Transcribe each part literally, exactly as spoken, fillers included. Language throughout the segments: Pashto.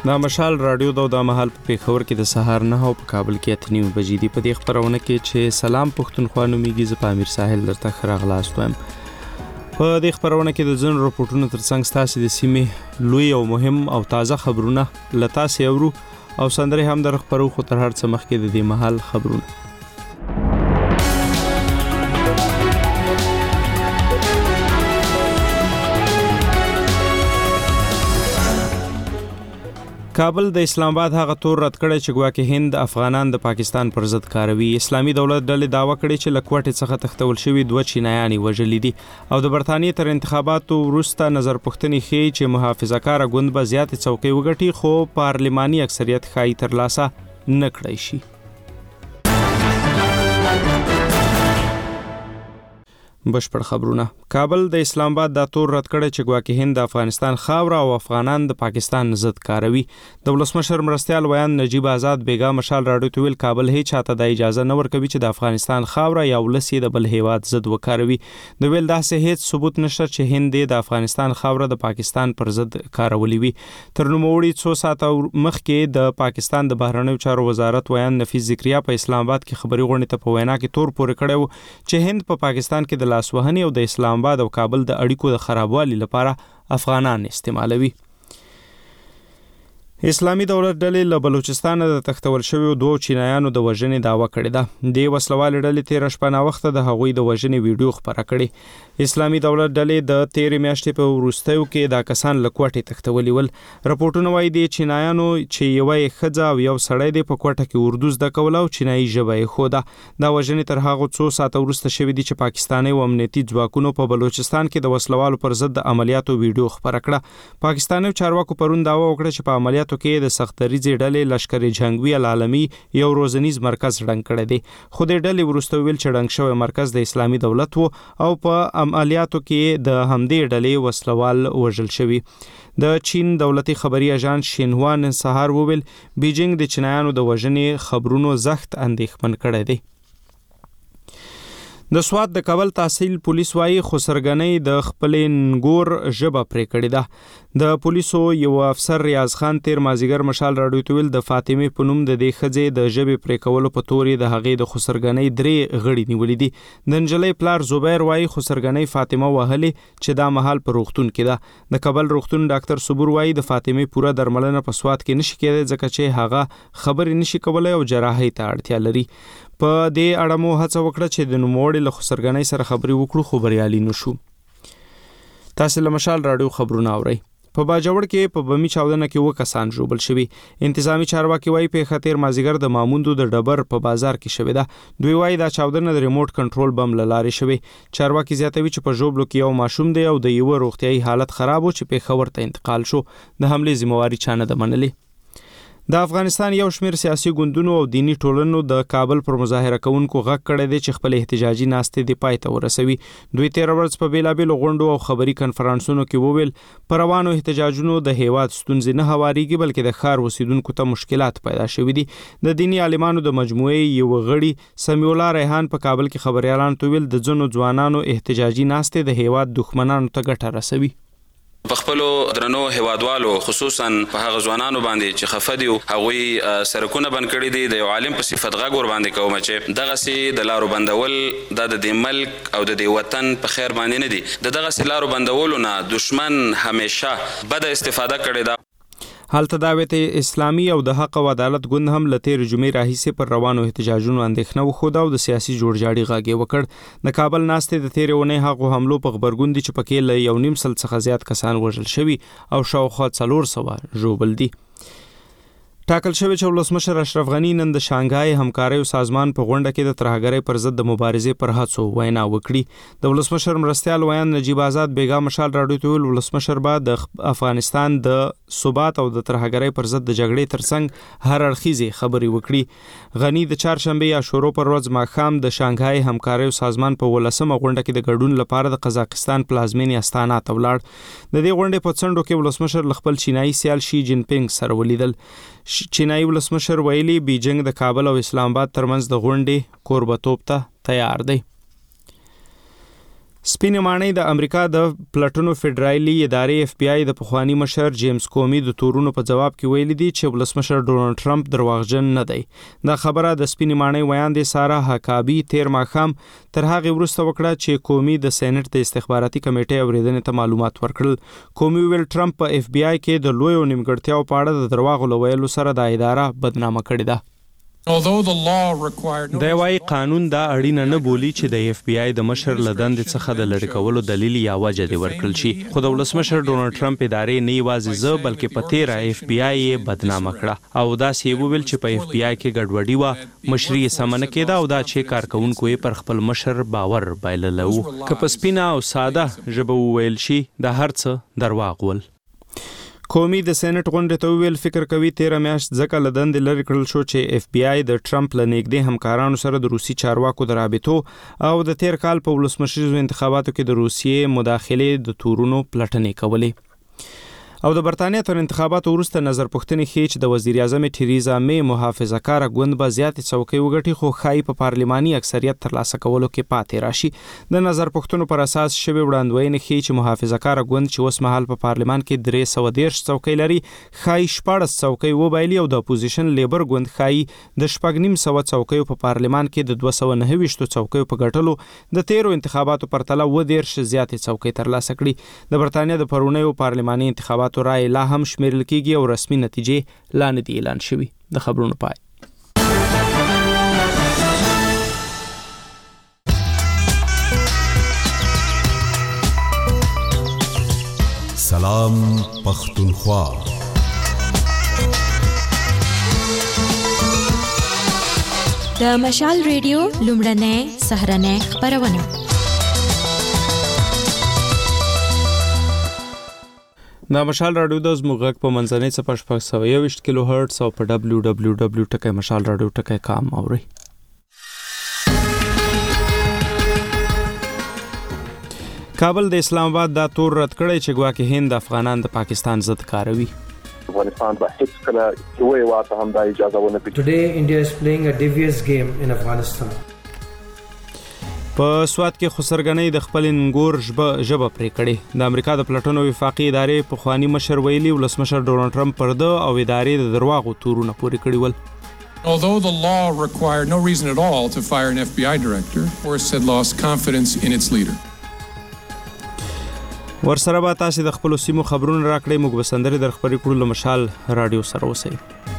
دا مشال رادیو د د مهال په پیښور کې د سهار نه او په کابل کې اته نیمې بجې دي. په دې خبرونه کې چې سلام پښتونخوا نومیږي، زه په امیر ساحل درته ښه راغلاست وایم. په دې خبرونه کې د ځینو راپورټونو ترڅنګ ستاسې د سیمې لوی او مهم او تازه خبرونه له تاسې اورو او سندرې هم در خپرو، خو تر هر څه مخکې د دې مهال خبرونه. کابل د اسلام آباد هغه تور رد کړی چې ګواکې هند افغانان د پاکستان پر ضد کاروي. اسلامي دولت ډلې دعوه کړې چې له کوټې څخه تښتول شوي دوه چینایان وژلي دي او د برتانیې تر انتخاباتو وروسته نظر پوښتنې ښیي چې محافظه کاره ګوند به زیاتې څوکۍ وګټي، خو پارلماني اکثریت ښایي ترلاسه نه کړی شي. بشپړ خبرونه. کابل د اسلام آباد دا تور رد کړی چې ګواکې هند د افغانستان خاوره او افغانان د پاکستان ضد کاروي. د ولسمشر مرستیال ویان نجیب آزاد بیګا مشال راډیو ته ویل کابل هیڅ چاته د اجازه نه ورکوي چې د افغانستان خاوره یا ولس د بل هیواد ضد وکاروي. د ویل داسې هیڅ ثبوت نشته چې هند د افغانستان خاوره د پاکستان پر ضد کارولې وي. تر نوموړي څو ساعته مخکې د پاکستان د بهرنیو چارو وزارت ویان نفیس ذکریا په اسلام آباد کې خبري غونډې ته په وینا کې تور پورې کړی و چې هند په پاکستان کې د لاسوهنې او د اسلام آباد او کابل د اړیکو د خرابوالي لپاره افغانان استعمالوي. اسلامي دولت ډلې له بلوچستان د تښتول شویو دوه چینایانو د وژنې دعوه کړې ده. د وسلوالې ډلې تیر شپه ناوخته د هغوی د وژنې ویډیو خپره کړې. اسلامي دولت ډلې د تیرې میاشتې په وروستیو کې دا کسان له کوټې تښتولي ول. راپورټونه وایي د چینایانو چې یوه یې ښځه او یو سړی دی په کوټه کې اردو زده کوله او چینایي ژبه یې ښوده. دا وژنې تر هغو څو ساعته وروسته شوي دي چې پاکستاني او امنیتي ځواکونو په بلوچستان کې د وسلوالو پر ضد د عملیاتو ویډیو خپره کړه. پاکستاني چارواکو پرون دعوه وکړه چې په عملیاتو کې د سختدریځې ډلې لشکر جنگوي العالمي یو روزنیز مرکز ړنګ کړی دی، خو د ډلې وروسته ویل چې ړنګ شوی مرکز د اسلامي دولت وو او په عملیاتو کې د همدې ډلې وسلوال وژل شوي. د چین دولتي خبري اژانس شینهوا نن سهار وویل بیجینګ د چینایانو د وژنې خبرونو زخت اندېښمن کړی دی. د سوات د کابل تحصیل پولیس وايي خسرګنۍ د خپلې نګور ژبه پرې کړې ده. د پولیسو یو افسر ریاض خان تیر مازیګر مشال راډیو ته ویل د فاطمه په نوم د دې ښځې د ژبې پرې کولو په تورې د هغې د خسرګنۍ درې غړي نیولې دي. د نجلۍ پلار زبیر وايي خسرګنۍ فاطمه وهلې چې دا مهال په روغتون کې ده. د کابل روغتون ډاکټر صبور وايي د فاطمه پوره درملنه په سوات کې نشي کېدای ځکه چې هغه خبرې نشي کولای او جراحي ته اړتیا لري. په دې اړه مو هڅه وکړه چې د نوموړي له خسرګنۍ سره خبرې وکړو خو بریالي نشو. تاسو له مشال راډیو خبرونه اورئ. په باجوړ کې په بمی چاودنه کې و کسان ژوبل شوي. انتظامی چارواکي وايي پیښه تیر مازیګر د ماموندو د ډبر په بازار کې شوې ده. دوی وايي دا چاودنه د ریموټ کنټرول بم له لارې شوې. چارواکي زیاتوي چې په ژوبلو کې یو ماشوم دی او د یوه روغتیایي حالت خراب و چې پیښور ته انتقال شو. د حملې ذمہواري چا نه ده منلې. د افغانستان یو شمیر سیاسي ګوندونو او دینی ټولنو د کابل پر مظاهره کوونکو غږ کړی دی چې خپل احتجاجي ناستې د پای ته ورسوي. دوی تیر ورځ په بیلابیلو غونډو او خبري کنفرانسونو کې وویل پر روانو احتجاجونو د هیواد ستونزې نه هواريږي بلکې د ښار اوسیدونکو ته مشکلات پیدا شوي دي. د دینی عالمانو د مجموعې یو غړي سمیع الله ریحان په کابل کې خبريالانو ته ویل د ځینو ځوانانو احتجاجي ناستې د هیواد دښمنانو ته ګټه رسوي. په خپلو درنو هیوادوالو خصوصا په هغه ځوانانو باندې چې خفه دي هغوی سرکونه بند کړي دي. د یو عالم په صفت غږ ور باندې کوم چې دغسې د لارو بندول د دې ملک او د دې وطن په خیر باندې نه دي. د دغسې لارو بندولو نه دشمن همیشه بده استفاده کړې ده. هلته دعوت اسلامي او د حق او عدالت ګوند هم له تیر جمعې راهیسې پر روانو احتجاجونو اندېښنه وښوده او د سیاسي جوړجاړي غږ یې وکړ. د کابل ناستې د تیرې اونۍ هغو حملو په غبرګون دي چې پکې له یو نیم سل څخه زیات کسان وژل شوي او شاوخوا څلور سوه ژوبل دي. ټاکل شوی چې ولسمشر اشرف غنی نن د شانګهای همکاریو سازمان په غونډه کې د ترهګرۍ پر ضد د مبارزې پر هڅو وینا وکړي. د ولسمشر مرستیال ویان نجیب آزاد بیګا مشال راډیو ته ویل ولسمشر به د افغانستان د ثبات او د ترهګرۍ پر ضد د جګړې ترڅنګ هر اړخیزې خبرې وکړي. غنی د چهارشنبې یا شورو پر ورځ ماښام د شانګهای همکاریو سازمان په ولسمه غونډه کې د ګډون لپاره د قزاقستان پلازمینې استانا ته ولاړ. د دې غونډې په څنډو کې ولسمشر له خپل چینایي سیال شي جین پینګ سره ولیدل. چینایي ولسمشر ویلي بیجینګ د کابل او اسلام آباد ترمنځ د غونډې کوربتوب ته تیار دی. سپینې ماڼۍ د امریکا د پلټنو فدرالي ادارې اف بی آی د پخوانی مشر جیمز کومی د تورونو په جواب کې ویلي دي چې ولسمشر ډونالد ټرمپ درواغجن نه دی. دا خبره د سپینې ماڼۍ ویاندې سارا حکابي تیر ماښام تر هغې وروسته وکړه چې کومی د سېنات د استخباراتي کمیټې اورېدنې ته معلومات ورکړل. کومی ویل ټرمپ په اف بی آی کې د لویو نیمګړتیاو په اړه د درواغو له ویلو سره د اداره بدنامه کړې ده. دا وايي قانون دا اړینه نه بولی چې د اف بی آی د مشر له دندې څخه د لری کولو دلیل یا وجه دی ورکړل شي. خو د ولسمشر ډونالد ټرمپ ادارې نه یوازې زه بلکې په تیره اف بی آی یې بدنامه کړه او دا سی ویل چې په اف بی آی کې ګډوډي و، مشري یې سم نه کېده او دا چې کارکونکو یې پر خپل مشر باور بایللو. که په سپینه او ساده ژبه وویل شي دا هر څه درواغ ول. کومی د سېنات غونډې ته ویل فکر کوي تیره میاشت ځکه له دندې لرې کړل شو چې اف بی آی د ټرمپ له نږدې همکارانو سره د روسي چارواکو د رابطو او د تیر کال په ولسمشریزو انتخاباتو کې د روسیې مداخلې د تورونو پلټنې کولې. او د برتانیا تر انتخاباتو وروسته نظر پوښتنې ښیي چې د وزیر اعظم ټریزا می محافظه کاره ګوند به زیاتې څوکۍ وګټي خو ښایي په پارلماني اکثریت ترلاسه کولو کې پاتې راشي. د نظر پوښتنو پر اساس شوي وړاندوینې ښیي چې محافظه کاره ګوند چې اوس مهال په پارلمان کې درې سوه دېرش څوکۍ لري ښایي شپاړس څوکۍ وبایلي او د اپوزیشن لیبر ګوند ښایي د شپږ نیم سوه څوکیو په پارلمان کې د دوه سوه نهه ویشتو څوکیو په ګټلو د تیرو انتخاباتو پرتله اووه دېرش زیاتې څوکۍ ترلاسه کړي. د برتانیا د پرونیو پارلماني انتخاباتو رای لا هم شمیرل کیږي او رسمي نتیجې لا نه دي اعلان شوي. د خبرونو پای. سلام پختونخوا. د مشال ریډیو لومړنۍ سهرنۍ خبرونه. دا مشال رادیو د زموږ غږ په منځنۍ څپه شپږ سوه یوویشت کیلو هرټز او په ډبلیو ډبلیو ډبلیو ټکی مشال رادیو ټکی کام اورئ. کابل د اسلام آباد دا تور رد کړی چې ګواکې هند افغانان د پاکستان ضد کاروي. افغانستان به هیڅ کله یوې واته هم دا اجازه ونه کړي. Today India is playing a devious game in Afghanistan. په سوات کې خسرګنۍ د خپل نګور ژبه پرې کړې. د امریکا د پلټنو وفاقي ادارې پخوانی مشر ویلي ولسمشر ډونالد ټرمپ پر ده او ادارې د درواغو تورونه پورې کړي ول. Although the law required no reason at all to fire an F B I director, Force had lost confidence in its leader. ورسره به تاسو د خپل سیمو خبرونه راکړئ. موږ به سندرې در خبرې کړو له مشال رادیو سره اوسئ.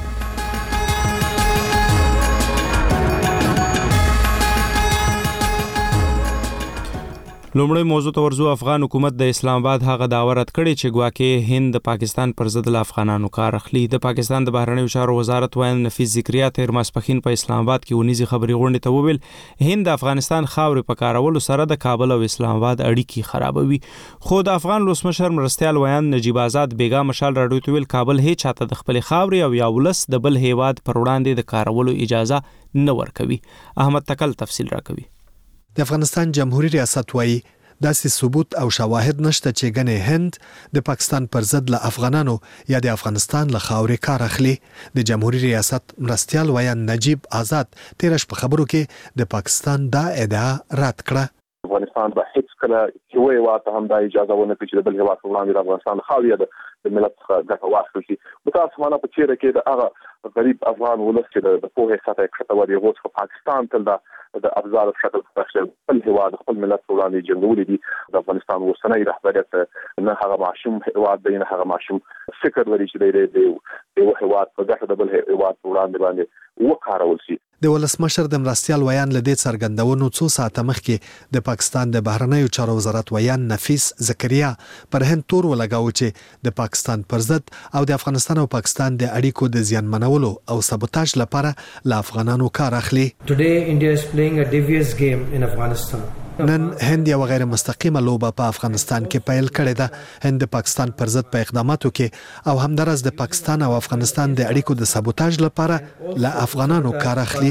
لومړی موضوع ته ورځو. افغان حکومت د اسلام آباد هغه دعوه رد کړې چې ګواکې هند د پاکستان پر ضد له افغانانو کار اخلي. د پاکستان د بهرنیو چارو وزارت وایي نفیس ذکریا تیر ماسپښین په اسلام آباد کې ونیزي خبري غونډې ته وویل هند د افغانستان خاورې په کارولو سره د کابل او اسلام آباد اړیکې خرابوي. خو د افغان ولسمشر مرستیال ویان نجیب آزاد بیګا مشال راډیو ته ویل کابل هیڅ چاته د خپل خاورې او یا ولس د بل هیواد پر وړاندې د کارولو اجازه نه ورکوي. احمد تکل تفصیل راکوي. د افغانستان جمهوریت ریاست وایي داسې ثبوت او شواهد نشته چې ګنې هند د پاکستان پر ضد له افغانانو یا د افغانستان له خاورې کار اخلي. د جمهوریت ریاست مرستیال ویان نجیب آزاد تیر شپه خبرو کې د پاکستان دا ادعا رد کړه. افغانستان به هیڅ کله یوې واته هم دا اجازه ونه کړي چې د بل هیواد په وړاندې د افغانستان خاورې د ملت څخه ګټه واخیستل شي. متاسفانه په چیرې کې د هغه غریب افغان ولس چې د پوهې سطحه کښته ودی غوښ په پاکستان تل د د افزار په شکل تخشل خپل هیواد خپل ملت وړاندې جنګولي دي. د افغانستان اوسنۍ رهبریت نه هغه معشوم هیواد دی نه هغه معشوم فکر لري چې دی د یو هیواد په ګټه د بل هیواد وړاندې باندې وکارول شي. د ولسمشر د مرستیال ویان له دې څرګندونو څو ساعته مخکې د پاکستان د بهرنیو چارو وزارت ویان نفیس ذکریا پر هند تور ولګاو چې د پاکستان پر ضد او د افغانستان او پاکستان د اړیکو د زیانمنولو او سبوتاژ لپاره له افغانانو کار اخلي. Today India is playing a devious game in Afghanistan. نن هند یو غیر مستقیمه لوبه په افغانستان کې پیل کړې ده. هند د پاکستان پر ضد په اقداماتو کې او همدارس د پاکستان او افغانستان د اړیکو د سبوتاژ لپاره له افغانانو کار اخلي.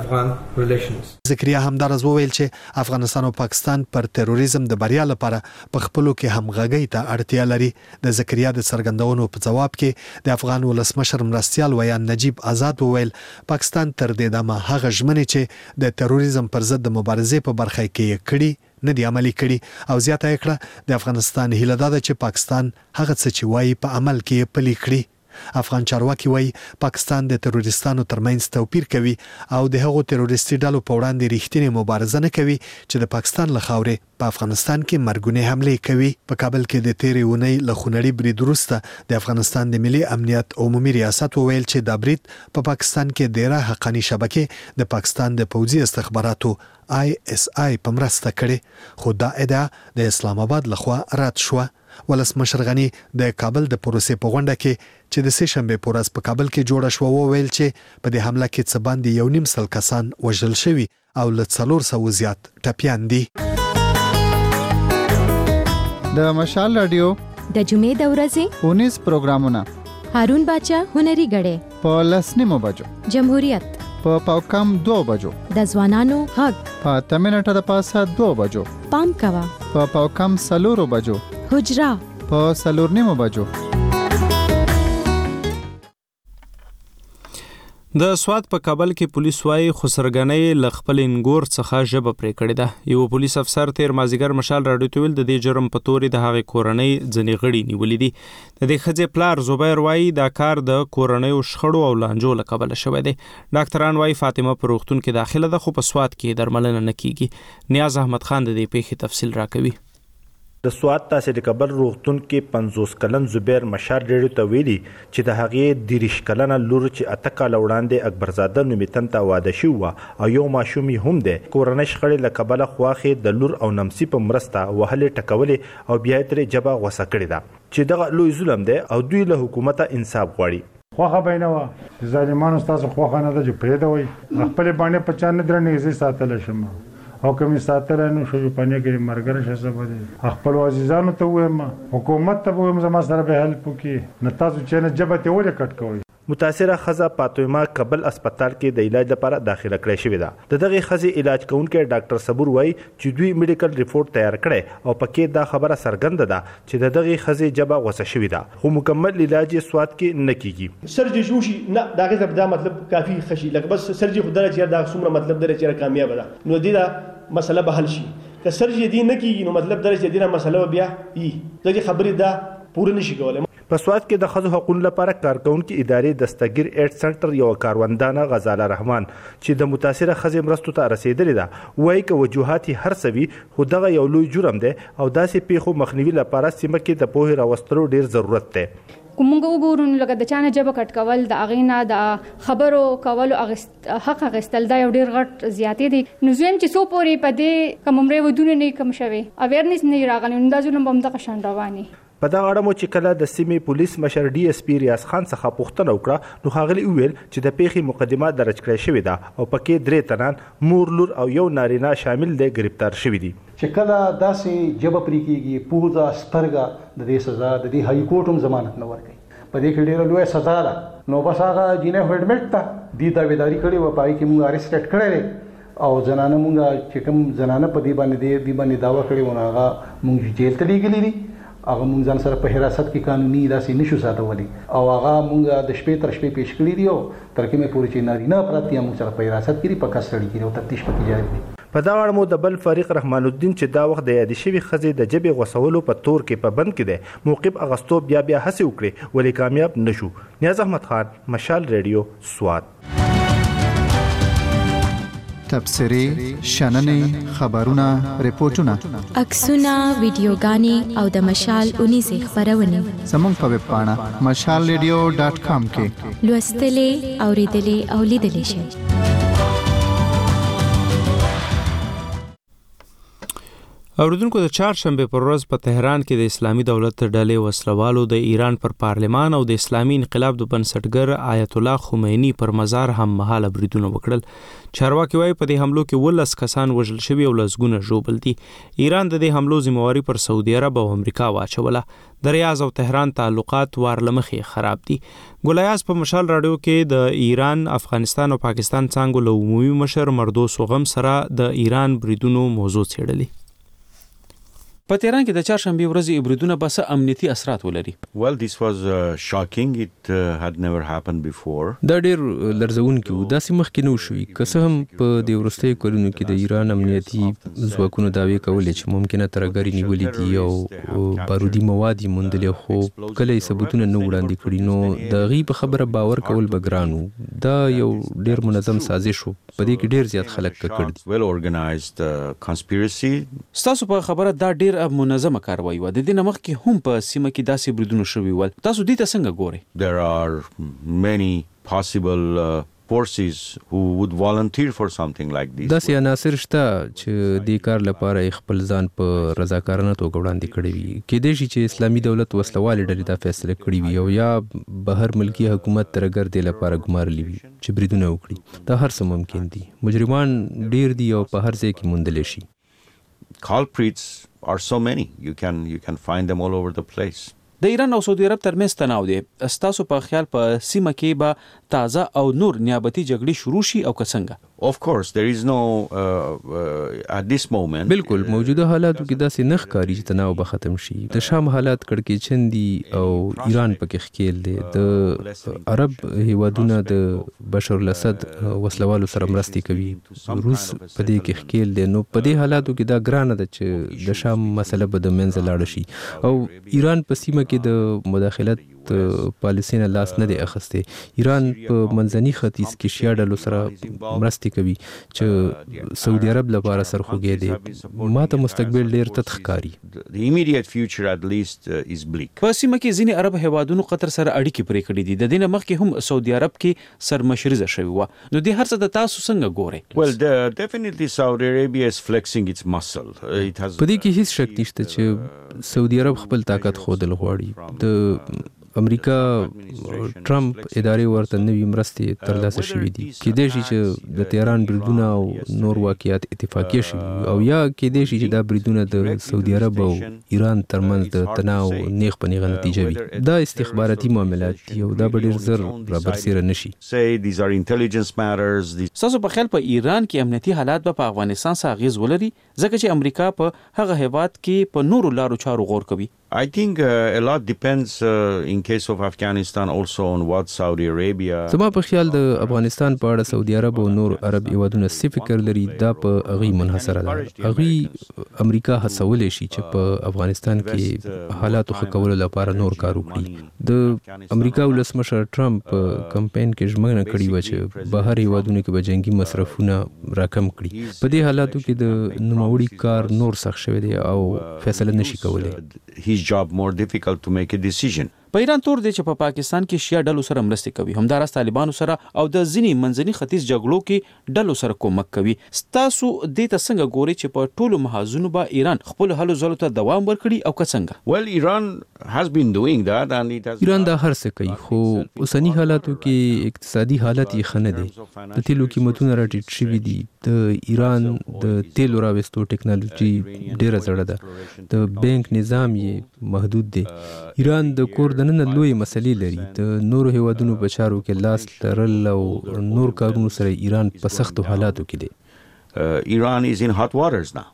ذکریا همدارس وویل چې افغانستان او پاکستان پر تروریزم د بریا لپاره په خپلو کې همغږۍ ته اړتیا لري. د ذکریا د څرګندونو په جواب کې د افغان ولسمشر مرستیال ویان نجیب آزاد وویل پاکستان تر دې دمه هغه ژمنې چې د تروریزم پر ضد د مبارزې په برخه کې کړي نه دی عملي کړي او زیاته کړه د افغانستان هیله ده چې پاکستان هغه څه چې وایي په عمل کې پلي کړي. افغان چارواکي وایي پاکستان د تروریستانو ترمنځ توپیر کوي او د هغو تروریستي ډلو په وړاندې ریښتینې مبارزه نه کوي چې د پاکستان له خاورې په افغانستان کې مرګونې حملې کوي. په کابل کې د تیرې اونۍ له خونړي برید وروسته د افغانستان د ملي امنیت عمومي ریاست وویل چې دا برید په پا پاکستان کې ډیره حقاني شبکې د پاکستان د پوځي استخباراتو آی اس آی په مرسته کړې، خو دا ادعا د اسلام آباد لخوا رد شوه. ولسمشر غنی د کابل د پروسې په غونډه کې چې د سه شنبه په ورځ په کابل کې جوړه شو وویل چې په دې حمله کې څه باندې یو نیم سل کسان وژل شوي او له څلور سوه زیات ټپیان دي. د مشال رادیو د جمعې د ورځې اونیس پروګرامونه هارون باچا هنري غړې په لسنیمو بجو، جمهوریت په پاوکم دو بجو، د ځوانانو حق په تمنټه د پاسه دو بجو، پام کوا په پاوکم سلورو بجو، حجرا په سلور نیمو بجو. د سوات په کابل کې پولیس وايي خسرګنۍ ل خپل انګور څخه ژبه پرې کړې ده. یو پولیس افسر تیر مازیګر مشال راډیو ته ویل د دې جرم په تورې د هغې کورنۍ ځنې غړي نیولې دي. د دې ښځې پلار زبیر وايي دا کار د کورنیو شخړو او لانجو له کبله شوی دی. ډاکټران وايي فاطمه په روغتون کې داخله ده خو په سوات کې درملنه نه کیږي. نیاز احمد خان د دې پیښې تفصیل راکوي. د سوات تحصیل کبر روغتون کې پنځوس کلن زبیر مشال ریډیو ته ویلي چې د هغې دیرش کلنه لور چې اته کاله وړاندې اکبرزاده نومیتن ته واده شوی وه او یو ماشوم یې هم دی، کورنۍ شخړې له کبله خواښې د لور او نمسي په مرسته وهلې ټکولې او بیا یې ترې ژبه غوسه کړې ده چې دغه لوی ظلم دی او دوی له حکومته انصاف غواړي. خوخه بینه وه ظالمانو ستاسو خوخه نه ده چې پرېږدوئ، خپلې باندې په چا نه درنږدې ساتلی شم او کومې ساتلی نو شو پنې کې مرګره شه څه به دی. خپلو عزیزانو ته ووایم، حکومت ته به ووایم زما سره به هیلپ وکړي، نه تاسو چې نه ژبه ترې ولې کټ کوئ. متاثره ښځه فاطمه کابل هسپتال کې د علاج لپاره داخله کړې شوې ده. د دغې ښځې علاج کوونکی ډاکټر صبور وایي چې دوی میډیکل ریپورټ تیار کړی او پکې دا خبره څرګنده ده چې د دغې ښځې ژبه غوسه شوې ده خو مکمل علاج یې سوات کې نه کیږي. سرجری شو شي نه دا غي دا مطلب کافي خشي لکه بس سرجری خدای چې دا څومره مطلب درې چې کامیاب ده نو دې دا مسله به حل شي. که سرجری دې نه کیږي نو مطلب درې چې دې مسله بیا ای دغه خبرې دا پوره نشي کولای. په سوات کې د ښځو حقوقو لپاره کارکونکي ادارې دستګیر ایډ سنټر یو کاروندانه غزاله رحمان چې د متاثره ښځې مرستو ته رسیدلې ده وایي که وجوهات هر څه وي خو دغه یو لوی جرم دی او داسې پیښو مخنیوي لپاره سیمه کې د پوهې راوستلو ډیر ضرورت دی. کومګه وګورو لکه د چانه جبه کټ کول د اغینا د خبرو کولو اغست حق اغستل دا یو ډیر غټ زیاتې دي. نو زم چې سو پوري په دې کومره ودونه نه کم شوي اویرنس نه راغلی نو دا ظلم هم د قشان رواني. په دا اړه مو چې کله د سیمې پولیس مشر ډي اس پی ریاض خان څخه پوښتنه وکړه نو ښاغلي وویل چې د پیښې مقدمه درج کړې شوې ده او پکې درې تنان مور لور او یو نارینه شامل دي گرفتار شوي دي. چې کله داسې جبه پرې کېږي پوزه سترګه د دې سزا د دې هاي کورټ هم ضمانت نه ورکوي. په دې کې ډېره لویه سزا ده. نو بس هغه جینۍ خو اډمټ ده دې داویداري کړې وه په هغې کې موږ اریسټ کړی او زنانه موږ چې کوم زنانه په دې باندې دې باندې دعوه کړې وه نو هغه موږ جیل ته لیږلي دي. هغه مونږ ځان سره په حراست کې قانوني داسې نشو ساتولی او هغه مونږ د شپې تر شپې پیش کړي دي او تر کومې پورې چې نارینه افراد دي موږ سره په حراست کې دي په کسټډي کې دي او تفتیش پکې جاری دی. په دا اړه مو د بل فریق رحمان الدین چې دا وخت د یادې شوي ښځې د ژبې غوڅولو په تور کې په بند کې دی موقف اغستو بیا بیا هڅې وکړې ولې کامیاب نشو. نیاز احمد خان مشال ریډیو سوات. تبصرې شننې خبرونه ریپورتونه عکسونه ویډیوګانې او د مشال اونیزې خبرونه زموږ په ویب پاڼه مشال ریډیو ډاټ کام کې لوستلې اوریدلې او لیدلې شئ. اوریدونکو د چهارشنبه پر ورځ په تهران کې د اسلامي دولت ډلې وسلوالو د ایران پر پارلمان او د اسلامي انقلاب د بنسټګر آیت الله خمینی پر مزار هم مهاله بریدونه وکړل. چارواکي وايي په دې حملو کې ولس کسان وژل شوي او لسګونه ژوبل دي. ایران د دې حملو ذمہواری پر سعودي عرب او امریکا واچوله. د ریاض او تهران تعلقات وارلمخې خراب دي. ګولیاز په مشال راډیو کې د ایران، افغانستان او پاکستان څنګه له عمومي مشر مردوس غم سره د ایران بریدونو موضوع څېړلې. په تهران کې د چهارشنبه ورځې بریدونه به څه امنیتي اثرات ولري؟ Well, this was uh, shocking. It uh, had never happened before. دا ډیر لرزونکي و. داسې مخکې نه شوي. که څه هم په دې وروستیو کلونو کې د ایران امنیتي ځواکونو دعوې کولې چې ممکنه ترهګري نیولې دي او بارودي مواد یې موندلې، خو کله یې ثبوتونه نه وړاندې کړي، نو د هغې په خبره باور کول به ګران و. دا یو ډیر منظم سازش و. په دې کې ډیر زیات خلک ککړ دي. Well organized uh, conspiracy. ستاسو په خبره دا ډیر منظمه کاروایی و. د دې نه مخکې هم په سیمه کې داسې بریدونه شوي ول. تاسو دې ته څنګه ګورئ؟ There are many possible uh, forces who would volunteer for something like this. داسې عناصر شته چې دې کار لپاره خپل ځان په رضاکارانه توګه وړاندې کړی وي. کېدای شي چې اسلامي دولت وسلوالې ډلې دا فیصله کړې وي او یا بهر ملکي حکومت ترهګر دې لپاره ګمارلی وي چې بریدونه وکړي. دا هر څه ممکن دي. مجرمان ډیر دي او په هر ځای کې موندلی شي. Culprits are so many. You can you can find them all over the place. د ایران او سعودي عرب ترمنځ تناو دی. ستاسو په خیال په سیمه کې به تازه او نور نیابتي جګړې شروع شي او که څنګه؟ Of course, there is no uh, uh, at this moment. بالکل موجوده حالاتو کې داسې نه ښکاري چې تناو به ختم شي. د شام حالات کړکېچن دي او ایران پکې ښکیل دی. د عرب هیوادونه د بشر الاسد وسلوالو سره مرستې کوي. روس په دې کې ښکیل دی. نو په دې حالاتو کې دا ګرانه ده چې د شام مسله به د منځه لاړه شي او ایران په سیمه کې د مداخلت پالیسي نه لاس نه دی اخیستی. ایران په منځني ختیځ کې شیا ډلو سره مرستې کوي چې سعودي عرب لپاره سرخوږی دی. ما ته مستقبل ډیر تت ښکاري. The immediate future at least uh, is bleak. په سیمه کې ځینې عرب هیوادونو قطر سره اړیکې پرې کړې دي. د دې نه مخکې هم سعودي عرب کې سرمشریزه شوې وه. نو دې هر څه د تاسو څنګه ګورئ؟ Well, the, definitely Saudi Arabia is flexing its muscle. It has په دې کې هیڅ شک نشته چې سعودي عرب خپل طاقت ښودل غواړي. د امریکا ټرمپ ادارې ورته نوې مرستې ترلاسه شوې دي. کېدای شي چې د تهران بریدونه او نور واقعیات اتفاقیه شي او یا کېدای شي چې دا بریدونه د سعودي عرب او ایران ترمنځ د تناو نیغ په نیغه نتیجه وي. دا استخباراتي معاملات دي او دا به ډېر زر رابرسېره نه شي. ستاسو په خیال په ایران کې امنیتي حالات به په افغانستان څه اغېز ولري ځکه چې امریکا په هغه هیواد کې په نورو لارو چارو غور کوي؟ I think uh, a lot depends uh, in case of Afghanistan also on what Saudi Arabia. زما په خیال د افغانستان په اړه سعودي عرب او نور عرب هیوادونه څه فکر لري دا په هغې منحصره ده. هغې امریکا هڅولی شي چې په افغانستان کې حالاتو ښه کولو لپاره نور کار وکړي. د امریکا ولسمشر ټرمپ په کمپین کې ژمنه کړې وه چې بهر هیوادونو کې به جنګي مصرفونه راکم کړي. په دې حالاتو کې د نوموړي کار نور سخت شوی دی او فیصله نشي کولی. His job more difficult to make a decision. په ایران تور دی چې په پا پاکستان کې شیا ډلو سره مرستې کوي، همداراز طالبانو سره او د ځینې منځني ختیځ جګړو کې ډلو سره کومک کوي. ستاسو دې ته څنګه ګورئ چې په ټولو محاذونو به ایران خپل هلو ځلو ته دوام ورکړي او که څنګه؟ Well, Iran has been doing that and it has ایران دا هر څه کوي خو اوسني حالاتو کې اقتصادي حالت یې ښه نه دی. د تیلو قیمتونه راټیټ شوي دي. د ایران د تیلو راوستو ټیکنالوژي ډیره زړه ده. د بانک نظام یې محدود دی. ایران د کور دننه لوی مسلې لري. د نورو هیوادونو په چارو کې لاس لرل او نور کارونو سره ایران په سختو حالاتو کې دی. Iran is in hot waters now.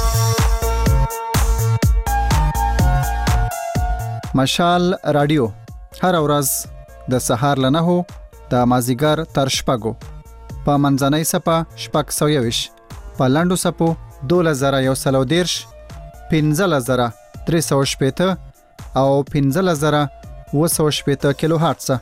مشال رادیو هر ورځ د سهار له نهو د مازیګر تر شپږو په منځنۍ صفه شپږ سوه یوویشت، په لنډو صفو دولس زره یو سل او دېرش، پنځلس زره درې سوه شپېته او پنځلس زره اووه سوه شپېته کیلو هرټز.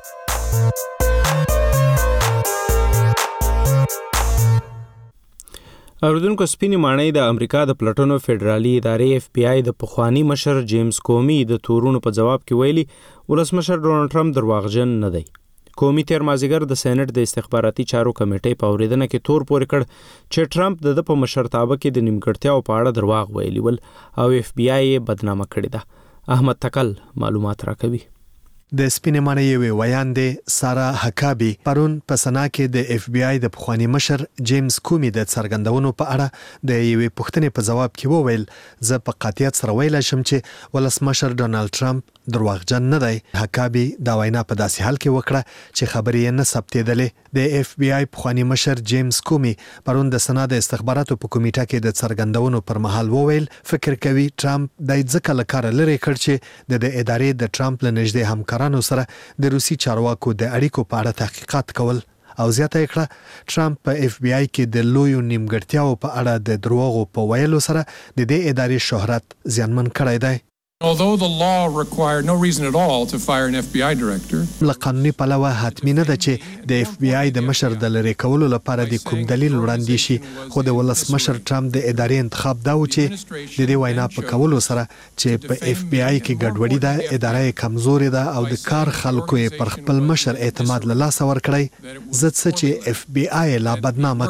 اوریدونکو سپینې ماڼۍ د امریکا د پلټنو فدرالي ادارې اف بی آی د پخوانی مشر جیمز کومی د تورونو په جواب کې ویلي ولسمشر ډونالډ ټرمپ درواغجن نه دی. کومی تیر مازیګر د سېنات د استخباراتي چارو کمیټې په اوریدنه کې تور پورې کړ چې ټرمپ د په مشرتابه کې د نیمګړتیاو په اړه درواغ ویلي ول او اف بی آی یې بدنامه کړې ده. احمد تکل معلومات راکوي. د سپینې معنی یوې ویاندې سارا حکابي پرون په سنا کې د اف بی آی د پخوانی مشر جیمز کومي د څرګندونو په اړه د یوې پوښتنې په جواب کې وویل زه په قاطعیت سره ویل شم چې ولسمشر ډونالد ټرمپ دروغجن نه دی. حکابي دا وینا په داسې حال کې وکړه چې خبرې یې نه ثبتېدلې. د اف بی آی پخوانی مشر جیمز کومي پرون د سنا د استخباراتو په کمیټه کې د څرګندونو پر مهال وویل فکر کوي ټرمپ د ځکه له کاره لري کړ چې د ادارې د ټرمپ له نږدې همکارانو سره د روسي چارواکو د اړیکو په اړه تحقیقات کول. او زیاته کړه ټرمپ په اف بی آی کې د لویو نیمګړتیاو په اړه د دروغو په ویلو سره د دې ادارې شهرت زیانمن کړی دی. Although the law required no reason at all to fire an F B I director, له قانوني پلوه حتمی نه ده چې د اف بی آی د مشر د لری کولو لپاره د کوم دلیل وړاندې شي، خو د ولسمشر ټرمپ د ادارې انتخاب دا و چې د دې وینا په کولو سره چې په اف بی آی کې ګډوډي ده، ادارې کمزوري ده او د کار خلکو یې پر خپل مشر اعتماد له لاسه ورکړی، زه څه چې اف بی آی لا بدنامه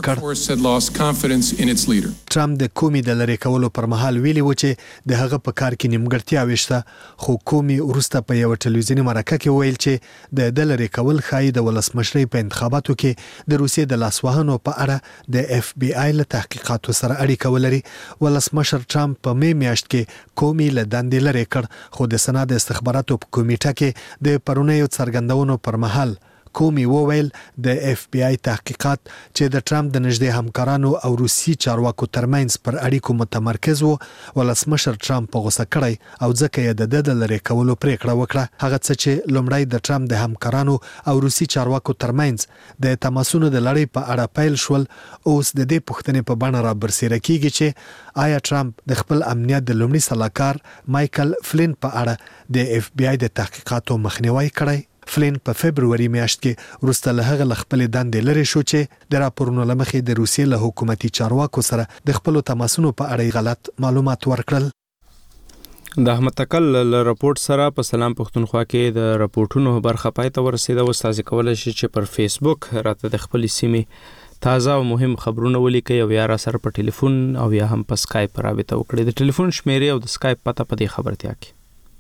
کړ. ټرمپ د کومي د لری کولو پر مهال ویلي و چې د هغه په کار کې نیمګړتیا وشته، خو کومي ورسته په یو ټلویزیونی مرکه کې ویل چې د دلری کول خای د ولسمشرۍ په انتخاباتو کې د روسیې د لاسوهنو په اړه د اف بی آی له تحقیقاتو سره اړیکه ولري. ولسمشر ټرمپ په می میاشت کې کومي له دندې لري کړ، خو د سنا د استخباراتو په کمیټه کې د پرونیو څرګندونو پر مهال کومي وویل د اف بی آی تحقیقات چې د ټرمپ د نږدې همکارانو او روسي چارواکو ترمنځ پر اړیکو متمرکز وو، ولسمشر ټرمپ په غوسه کړی او ځکه یې د د لری کولو پریکړه وکړه. هغه څه چې لومړی د ټرمپ د همکارانو او روسي چارواکو ترمنځ د تماسونو د لړۍ په اړه پیل شول، اوس د دې پوښتنې په بڼه را برسېره کیږي چې آیا ټرمپ د خپل امنیت د لومړي سلاکار مایکل فلین په اړه د اف بی آی د تحقیقاتو مخنیوي کړی. فلین په فبرवरी میاشت کې وروسته له هغه خپل دندې لري شو چې د راپورونو لمخې د روسیې له حکومتي چارواکو سره د خپل تماسونو په اړه غلط معلومات ورکړل. د احمد تکل له راپورټ سره په سلام پښتونخوا کې د راپورټونو برخه پای ته ورسېده. وستاسو کولای شئ چې پر فیسبوک راته د خپل سیمې تازه او مهم خبرونه ولیکئ او یا را سره په ټلیفون او یا هم په سکایپ رابطه وکړئ. د ټلیفون شمیرې او د سکایپ پته په دې خبرتیا کې.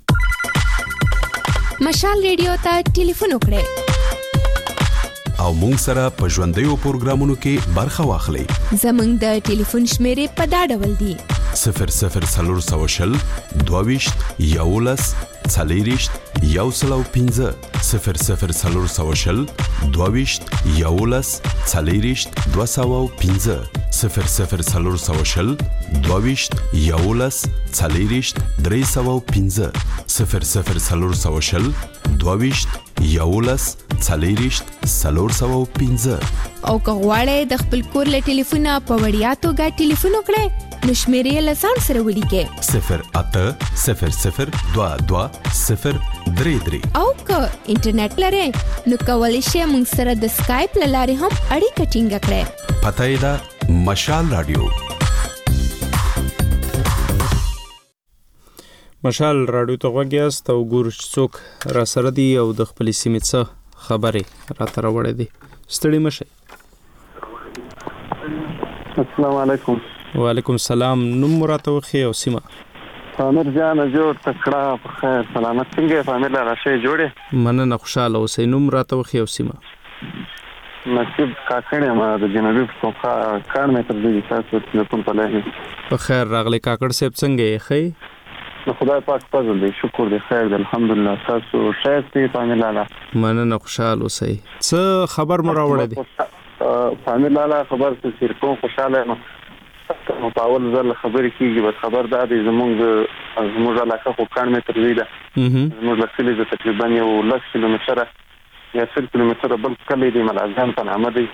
مشال ریډیو ته ټلیفون وکړئ او مونږ سره په ژوندیو پروګرامونو کې برخه واخلئ. زمونږ د ټلیفون شمیرې په دا ډول دي: صفر صفر څلور سوه شل دوه ویشت یولس څلېرویشت یو سل او پنځه صفر صفر څلور سوه شل دوه ویشت یولس څلېرویشت دوه سوه او پنځه صفر صفر څلور سوه شل دوه ویشت یولس څلېرویشت درې سوه او پنځه صفر صفر څلور سوه شل دوه ویشت یولس څلېرویشت څلور سوه او پنځه. او که غواړئ د خپل کور له ټلیفونه په وړیا توګه ټلیفون وکړئ نو شمیرې له ځان سره ولیکئ: صفر اته صفر صفر دوه دوه صفر درې درې. او که انټرنیټ لرئ نو کولی شئ موږ سره د سکایپ له لارې هم اړیکه ټینګه کړئ. پته یې ده مشال رادیو. مشال رادیو ته غوږ یاست او ګورو چې څوک را سره دي او د خپلې سیمې څه خبرې راته راوړی دي. ستړي مه شئ. السلام علیکم. وعلیکم السلام. نوم مو راته وښیئ او سیمه. فامر جان جوړ تکړه په خیر سلامت څنګه فامر لا راشي جوړه مننه خوشاله اوسئ. نوم راته وښیئ او سیمه. نصیب کاکړ ما د جنوبي پښتونخوا کار مې تر دې تاسو ته کوم په لای په خیر راغلی کاکړ صاحب څنګه یې ښه؟ نو خدای پاک فضل دی شکر دی خیر دی الحمدلله تاسو ښه یاست فامر لاله مننه خوشاله اوسئ. څه خبر مو راوړی دی؟ فامر لاله خبر څه سیر کوم خوشاله یم نو په اول ځل خبرې کیږي بس خبر دا دی زموږ زموږ علاقه خو کان متر دی ده زموږ لکلي د تقریبا یو لس کیلومتره یا سل کیلومتره بل کلی دی ملازم په نامه دی.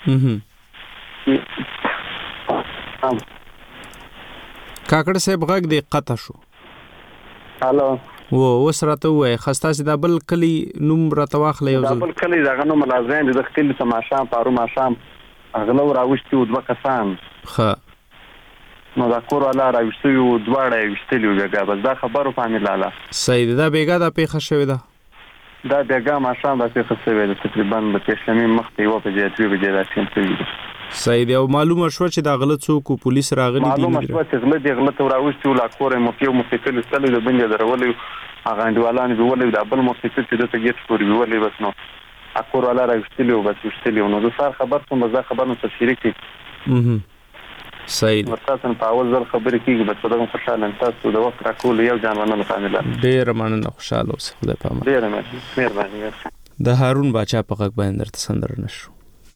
کاکړ صاحب غږ دی قطع شو. هالو و اوس راته ووایه خستاسې دا بل کلی نوم راته واخله یو ځل. دا بل کلی دغه نوم ملازم دی د کلي ته ماښام پارو ماښام غلو راوښتي وو دوه کسان ښه نو دا کور والا راوښتي وو دواړه یې ویشتلي وو بېګا بس دا خبر و فامر لاله صحیح دی. دا بېګا دا پېښه شوې ده؟ دا بېګا ماښام دا پېښه شوې ده تقریبا د پېښلمې مخکې یوه بجې دوې بجې دا ټیم شوي دي. صحیح دی. او معلومه شو چې دا غلط څوک پولیس راغلي دي؟ معلومه شو چې غلط دی غلط راوستي ولا کور مو یو موسیقل استل د بنګ درولې هغه انډوالان ویولې د بل موسیقل چې د تګیت پورې ویولې بس نو اکور ولا راوستلی او بس وستلی نو د سار خبر کوم زه خبر نو شریک دي. اها صحیح. ورته په اول ځل خبرې کیږي بس دغه خوشاله تاسو د وخت راکول یو ځانونه کامله. ډیر مننه خوشاله اوسه خدای پامه. ډیر مهرباني. د هارون باچا په غږ باندې درته سندر نشو.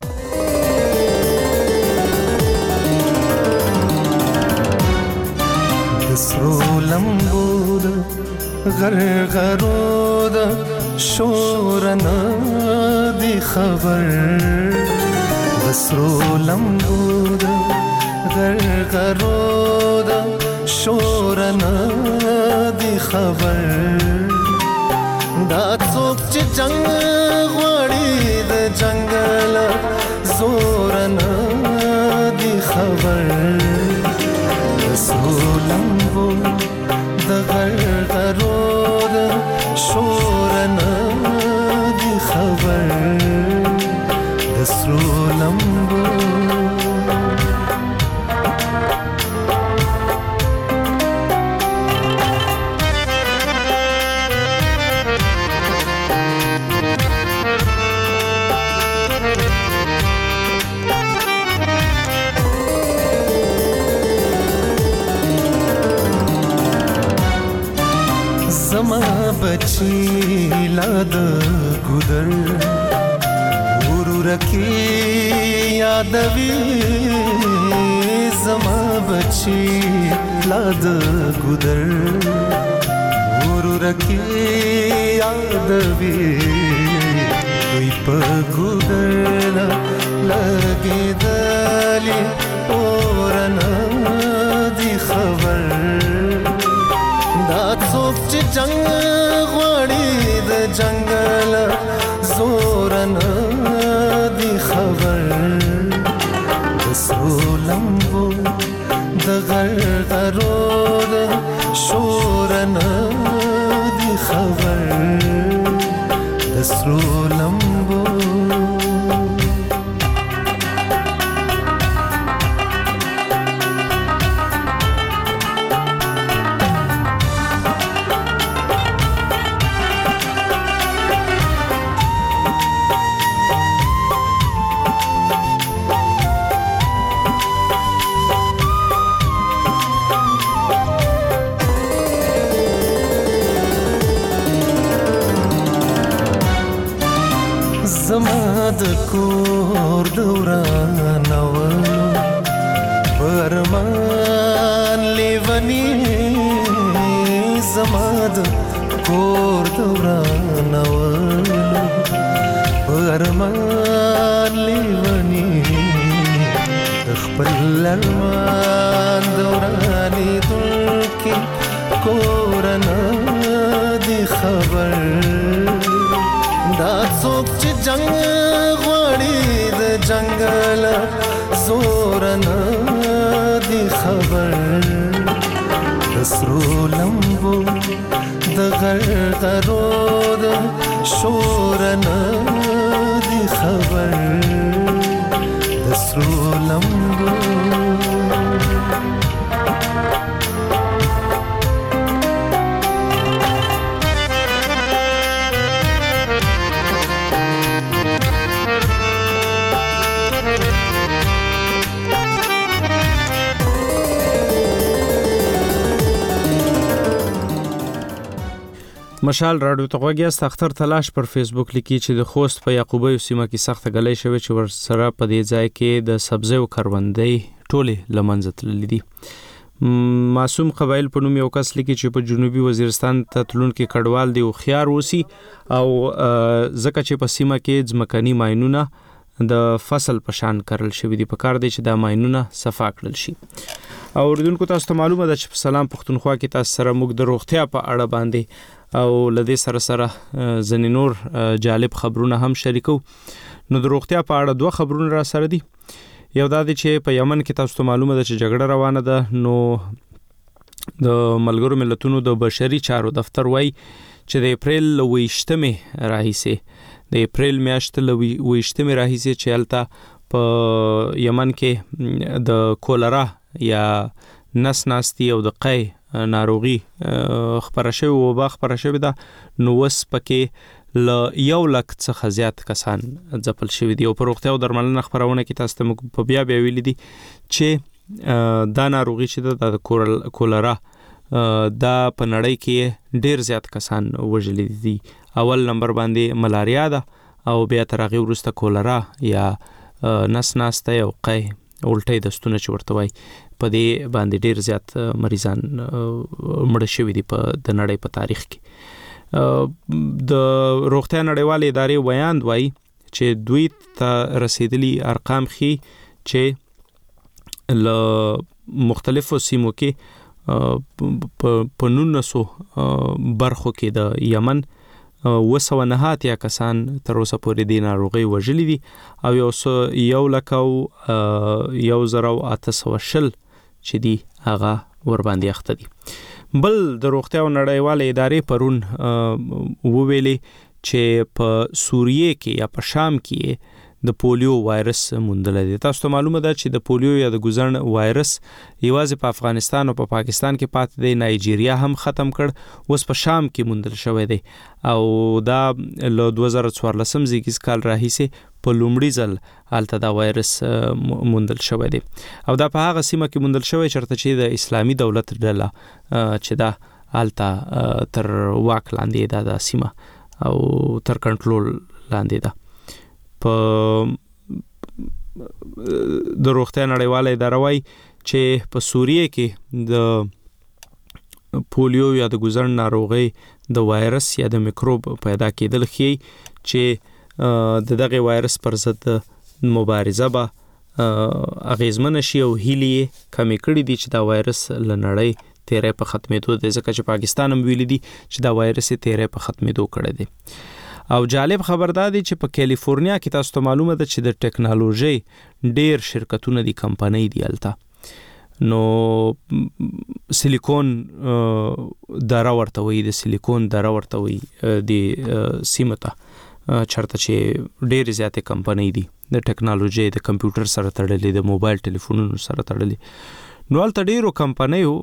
سرو لمبود غرغرود شورنا دی خبر سرو لمبود غرغرود شورنا دی خبر دا څوک چې جنگ غوړي د جنگل زورنا دی خبر سولمبو د غرغرود شورنا دی خبر د سولمبو زما بچی لاد ګودر ورورکی یادوي زما بچی لاد ګودر ورورکی یادوي دوی په ګودر لګي دلی اورنا دی خبر دا څوک چې جنگ غوړي د جنگل زورنا دی خبر د سولمبو د غرغرود شورنا دی خبر د سولمبو زما د کور دوران ولو پرمان لیونی زما د کور دوران ولو پرمان لیونی خپل لرمان دورانی دلکی کورنا دی خبر دا څوک چې جنگ غوړي د جنگل زورنا دی خبر د سرو لمبو د غرغرود شورنا دی خبر د سرو لمبو مشال راډیو ته غوږیاست. اختر تلاش پر فیسبوک لیکي چې د خوست په یعقوبیو سیمه کې سخت غلې شوې چې ور سره په دې ځای کې د سبزی او کروندې ټولې لمنځه تللې دي. معصوم قبایل په نوم یو کس لیکي چې په جنوبي وزیرستان ته تلونکي کډوال دی او خيار وسی او ځکه چې په سیمه کې ځمکني ماینونه د فصل په شان کړل شوی دی په کار دی چې دا ماینونه صفا کړل شي. او ردونکو تاسو ته معلومه ده چې په سلام پښتونخوا کې تاسو سره موږ د روغتیا په اړه باندې او لدې سره سره ځنې نور جالب خبرونه هم شریکو. نو د روغتیا په اړه دوه خبرونه را سره دي. یو دا دی چې په یمن کې تاسو ته معلومه ده چې جګړه روانه ده. نو د ملګرو ملتونو د بشري چارو دفتر وایي چې د اپریل لويشتمه راهیسه د اپریل میاشت لويشتمه راهیسه چې الته په یمن کې د کولرا یا نس ناستی او د قی ناروغي خبره شوی او با خبره شوی ده، نو وس پکې ل یو لک څخه زیات کسان ځپل شوی دي. او په روغتیا او درملنه خبرونه کې تاسو ته په بیا بیا ویل دي چې دا ناروغي چې د کولرا دا په نړۍ کې ډیر زیات کسان وژلي دي. اول نمبر باندې ملاریا ده او بیا تر هغه وروسته کولرا یا نس ناسته او قی الټۍ دستونه چې ورته وایي، په دې باندې ډیر زیات مریضان مړه شوي دي په د نړۍ په تاریخ کې. د روغتیا نړیوالې ادارې ویاند وایي چې دوی ته رسیدلي ارقام ښیي چې له مختلفو سیمو کې په نولسو برخو کې د یمن اوه سوه نهه اتیا کسان تر اوسه پورې د ناروغۍ وژلي دي او یو یو لک او یو زر او اته سوه شل چې دي هغه ورباندې اخته دي. بل د روغتیا نړیوالې ادارې پرون وویلې چې په سوریه کې یا په شام کې د پولیو وایرس موندل دي. تاسو ته معلومه ده چې د پولیو یا د ګوزن وایرس یوازې په افغانستان او په پا پاکستان کې پاتې دی، نایجیریا هم ختم کړ، اوس په شام کې موندل شوی دی او دا له دوه زره څوارلسم زیږیز کال راهیسې په لومړي ځل هلته دا وایرس موندل شوی دی. او دا په هغه سیمه کې موندل شوی چېرته چې د اسلامي دولت ډله چې دا هلته تر واک لاندې ده، دا سیمه او تر کنټرول لاندې ده. په د روغتیا نړیواله اداره وایي چې په سوریه کې د پولیو یا د ګوزن ناروغۍ د وایرس یا د میکروب پیدا کېدل ښیي چې د دغه وایرس پر ضد مبارزه به اغیزمنه شي او هیلې یې کمې کړي دي چې دا وایرس له نړۍ تیری په ختمېدو دی، ځکه چې پاکستان هم ویلي دي چې دا وایرس یې تیری په ختمېدو کړی دی. او جالب خبر دا دی چې په کالیفورنیا کې تاسو ته معلومه ده چې د ټیکنالوژي ډیر شرکتونه دي، کمپنۍ دي هلته، نو سیلیکون دره ورته وایي، د سیلیکون دره ورته وایي د سیمه ته چېرته چې ډېرې زیاتې کمپنۍ دي د ټیکنالوژي د کمپیوټر سره تړلې، د موبایل ټلیفونونو سره تړلې. نو هلته ډېرو کمپنیو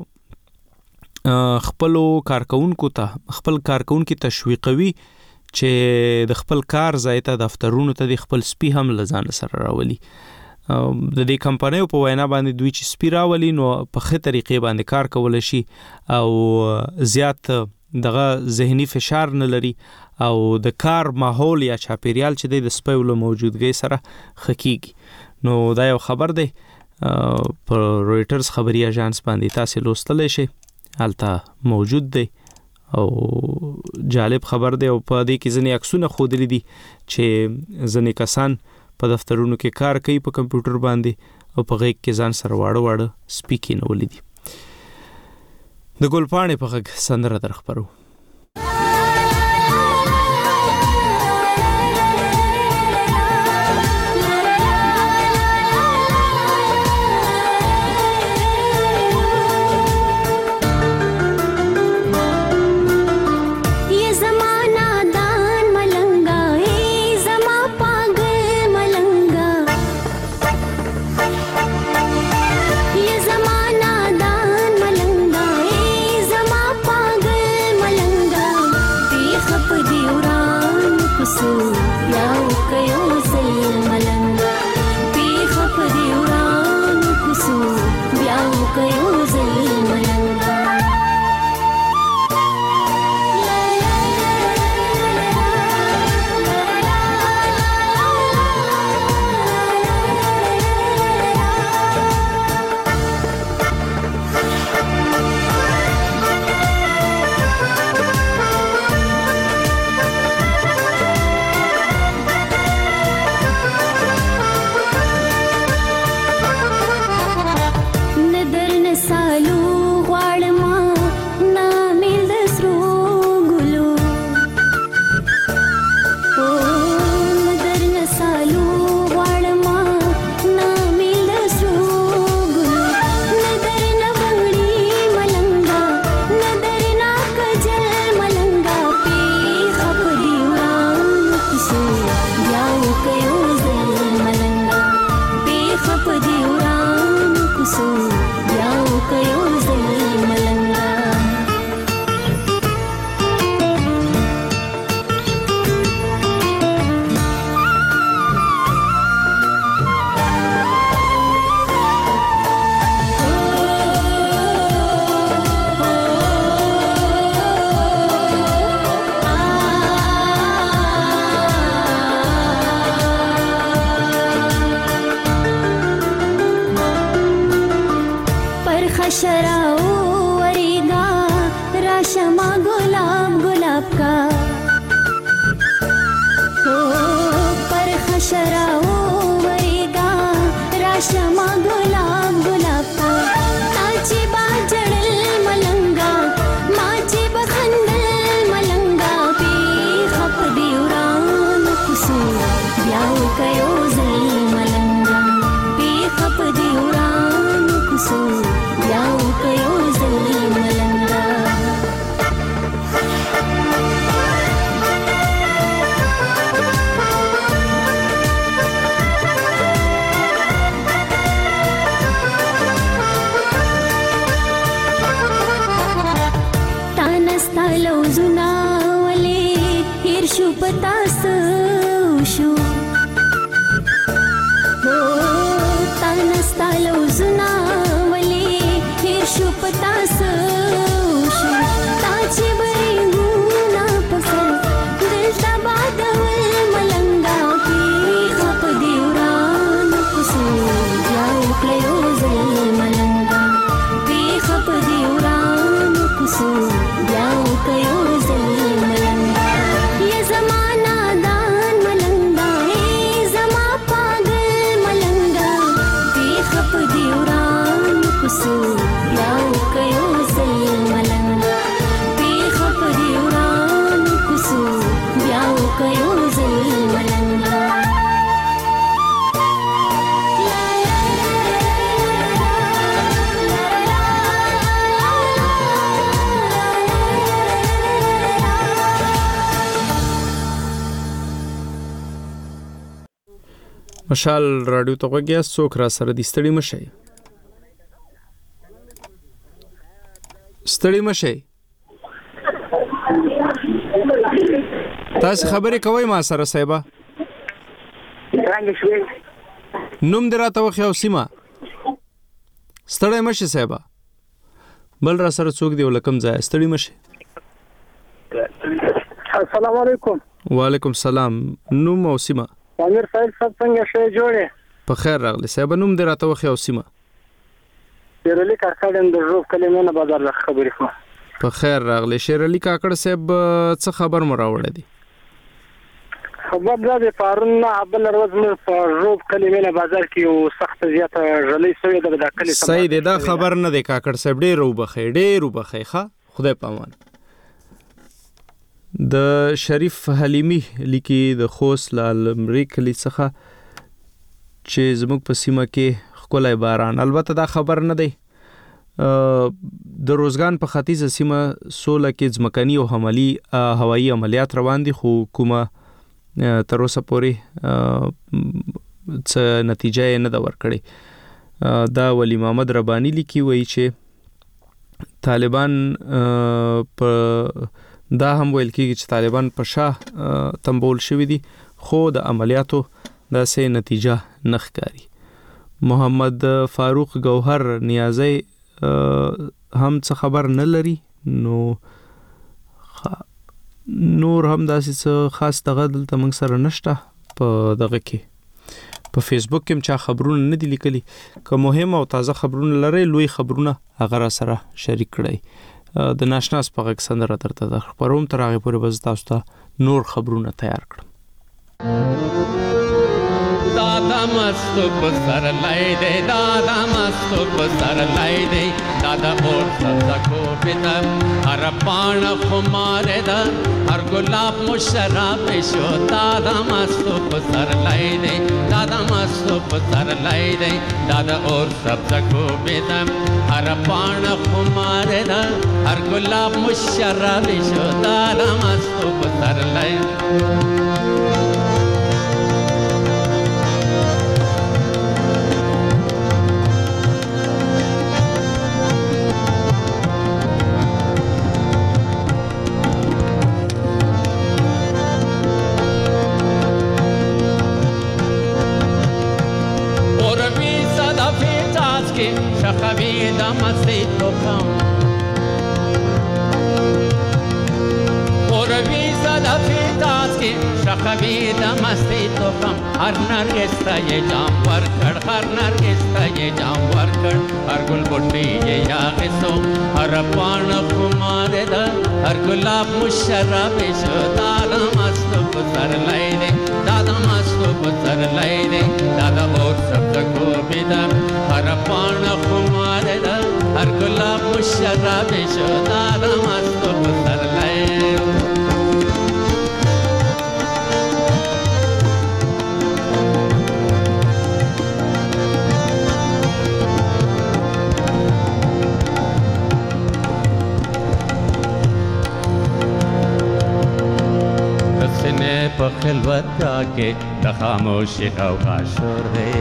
خپلو کارکونکو ته خپل کارکونکي تشویقوي چې د خپل کار ځای ته دفترونو ته د خپل سپي هم له ځان سره راولي. د دې کمپنیو په وینا باندې دوی چې سپي راولي نو په ښه طریقې باندې کار کولی شي او زیات دغه ذهني فشار نه لري او د کار ماحول یا چاپیریال چې دی د سپیو له موجودګۍ سره ښه کیږي. نو دا یو خبر دی په رویټرز خبري اژانس باندې تاسو لوستلی شئ، هلته موجود دی او جالب خبر دی. او په دې کې ځینې عکسونه ښودلي دي چې ځینې کسان په دفترونو کې کار کوي په کمپیوټر باندې او په غیږ کې ځان سره واړه واړه سپي کېنولي دي. د ګلپاڼې په غږ سندره در خپرو. ये ज़माना दान मलंगा, ये ज़मा पागल मलंगा. खशराओ वरेगा राशमा गुलाब गुलाब का ओ पर खशराओ वरेगा राशमा गुलाब गुलाब का ताची बाजड़ल मलंगा माची बखंदल मलंगा पे खप दिउरान कुसु ब्याव कयो जल मलंगा पे खप दिउरान कुसु ब्याव कयो जल मलंगा लौजुनावले हिरशु पतास उशु हो तानस्ता लौजुनावले हिरशु पतास उशु ताची बरी गुना पसर दिल तबादवल मलंगा की खप दिउरान कुसु जाओ क्लेयो जल मलंगा की खप दिउरान कुसु जाओ कयो जल मलंगा ये जमाना दान मलंगा ए जमा पागल मलंगा बेखप दिउरान कुसु जाओ कयो जल मलंगा बेखप दिउरान कुसु जाओ कयो जल मलंगा مشال رادیو ته وګیا څوک را سره د ستړي مشي ستړي مشي تاسو خبرې کوي ما سره صاحب نوم دراته وخیاو سیمه ستړي مشي صاحب بل را سره څوک دی ولکم ځای ستړي مشي السلام علیکم وعلیکم السلام نوم او سیمه امیر صاحب څنګه شې جوړه په خیر راغلی صاحب نوم دې راته وخی او سیمه شیرعلی کاکړ د روب کلمه نه بازار خبرې کوم په خیر راغلی شیرعلی کاکړ صاحب څه خبر مو راوړی دی خبر دا د پارون نه بل ورځ مې په روب کلمه نه بازار کې او سخت زیاته ژلې سوې د کلی صحیح دی دا خبر نه دی کاکړ صاحب ډېر وبخې ډېر وبخې ښه خدای پامان د شریف حلیمی لیکي د خوست لالمری کلی څخه چې زموږ په سیمه کې ښکلی باران البته دا خبر نه دی د روزګان په ختیځه سیمه سوله کې ځمکني او حملي هوایي عملیات روان دي خو کومه تر اوسه پورې څه نتیجه یې نه ده ورکړې دا ولی محمد ربانی لیکي وایي چې طالبان په دا هم ویل کېږي چې طالبان په شاه تنبول شوي دي خو د عملیاتو داسې نتیجه نه ښکاري محمد فاروق گوهر نیازی هم څه خبر نه لري نو نور هم داسې څه خاص دغه دلته موږ سره نشته په دغه کې په فیسبوک کې چا خبرونه نه دي لیکلي که مهم او تازه خبرونه لري لوی خبرونه هغه را سره شریک کړئ د ناشناس په غږ سندره درته د خبروم تر هغه پورې بز تاسو ته نور خبرونه تیار کړم دادا مستو په سر لای دی دادا مستو په سر لای دی دادا اور سبزا کو پتم هر پان خمار دا هر گلاب مشراب شو دادا مستو په سر لای دی دادا مستو په سر لای دی دادا اور سبزا کو پتم هر پان خمار دا هر گلاب مشراب شو دادا مستو په سر لای شخوی دا مستی تو کم اوروی زده فیتاز کی شخوی دا مستی تو کم هر نرگس تا یہ جام ور کر هر نرگس تا یہ جام ور کر هر گل بٹی یہ یا ګلاب مشرب شو دادا مستو پسر لای دے دادا مستو پسر لای دے دادا اور سبز کو بیدم ہر پان خمار دا ہر گلاب مشرب شو دادا مستو پسر لای دے په خلوت کې د خاموشي غوغا شور دی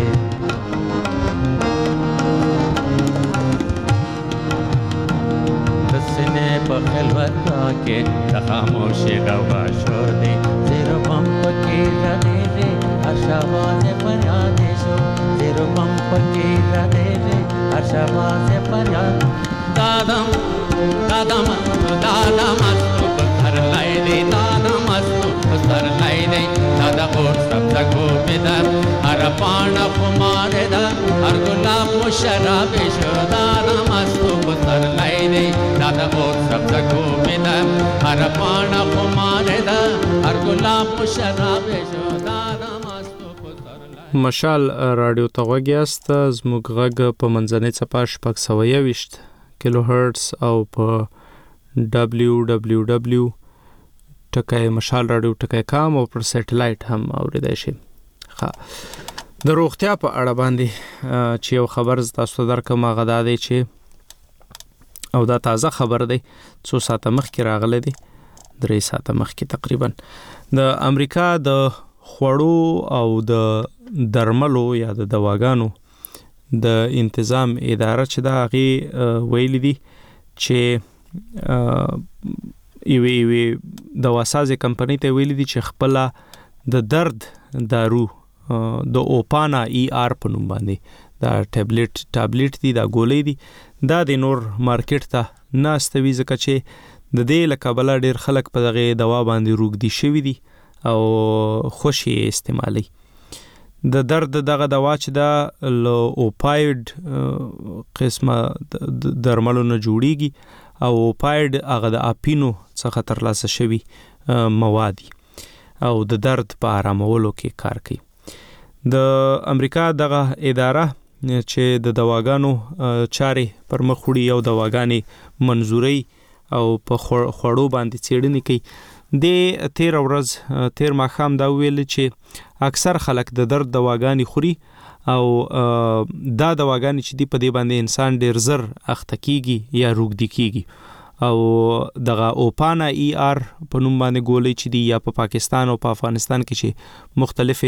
د سینې په خلوت کې د خاموشي غوغا شور دی زیرو بم پکې راغلی هر شواز فریاد شو زیرو بم پکې راغلی هر شواز فریاد دادم دادم دادم مستو پتھر لای دی دادم مستو پتھر لای دی دادا اور سبز کو بدر ہر پان خمار دا ہر گلاب مشرب شو دادا مستو پتھر لای دی دادا اور سبز کو بدر ہر پان خمار دا ہر گلاب مشرب شو دادا مستو پتھر لای مشال رادیو ته وګیاست زموږ غږ په منځنۍ څپه شپږ سوه یوویشت کیلو هرتز او په ډبلیو ډبلیو ډبلیو ټکای مشال رادیو ټکای کام او پر سټلایټ هم اوریدای شي. ښه د روغتیا په اړه باندې چې یو خبر تاسو ته درکم هغه دا دی چې او دا تازه خبر دی څو ساعته مخکې راغلی دی درې ساعته مخکې تقریبا د امریکا د خوړو او د درملو یا د دواګانو د انتظام اداره چې دا هغې ویلي دي چې یوې یوې دواسازې کمپنۍ ته ویلي دي چې خپله د درد دارو د اوپانا ای آر په نوم باندې دا ټابلیټ ټابلیټ دي دا ګولۍ دي دا د نور مارکیټ ته نه استوي ځکه چې د دې له کبله ډېر خلک په دغې دوا باندې روږدي شوي دي او خوش یې استعمالوي. د درد دغه دوا چې دا له اوپایډ قسمه درملو نه جوړیږي او اوپایډ هغه د اپینو څخه ترلاسه شوي مواد او د درد په آرامولو کې کار کوي. د امریکا دغه اداره چې د دواګانو چارې پر مخ وړي او دواګانې منظوري او په خوړو باندې څېړنې کوي د تیر ورځ تیر ماښام دا ویل چې اکثر خلک د درد دواګانې خوري او دا دواګانې چې دی په دې باندې انسان ډیر زر اخته کیږي یا روږدي کیږي او دغه اوپانا ای آر په نوم باندې ګولۍ چې دی یا په پاکستان او په افغانستان کې چې مختلفه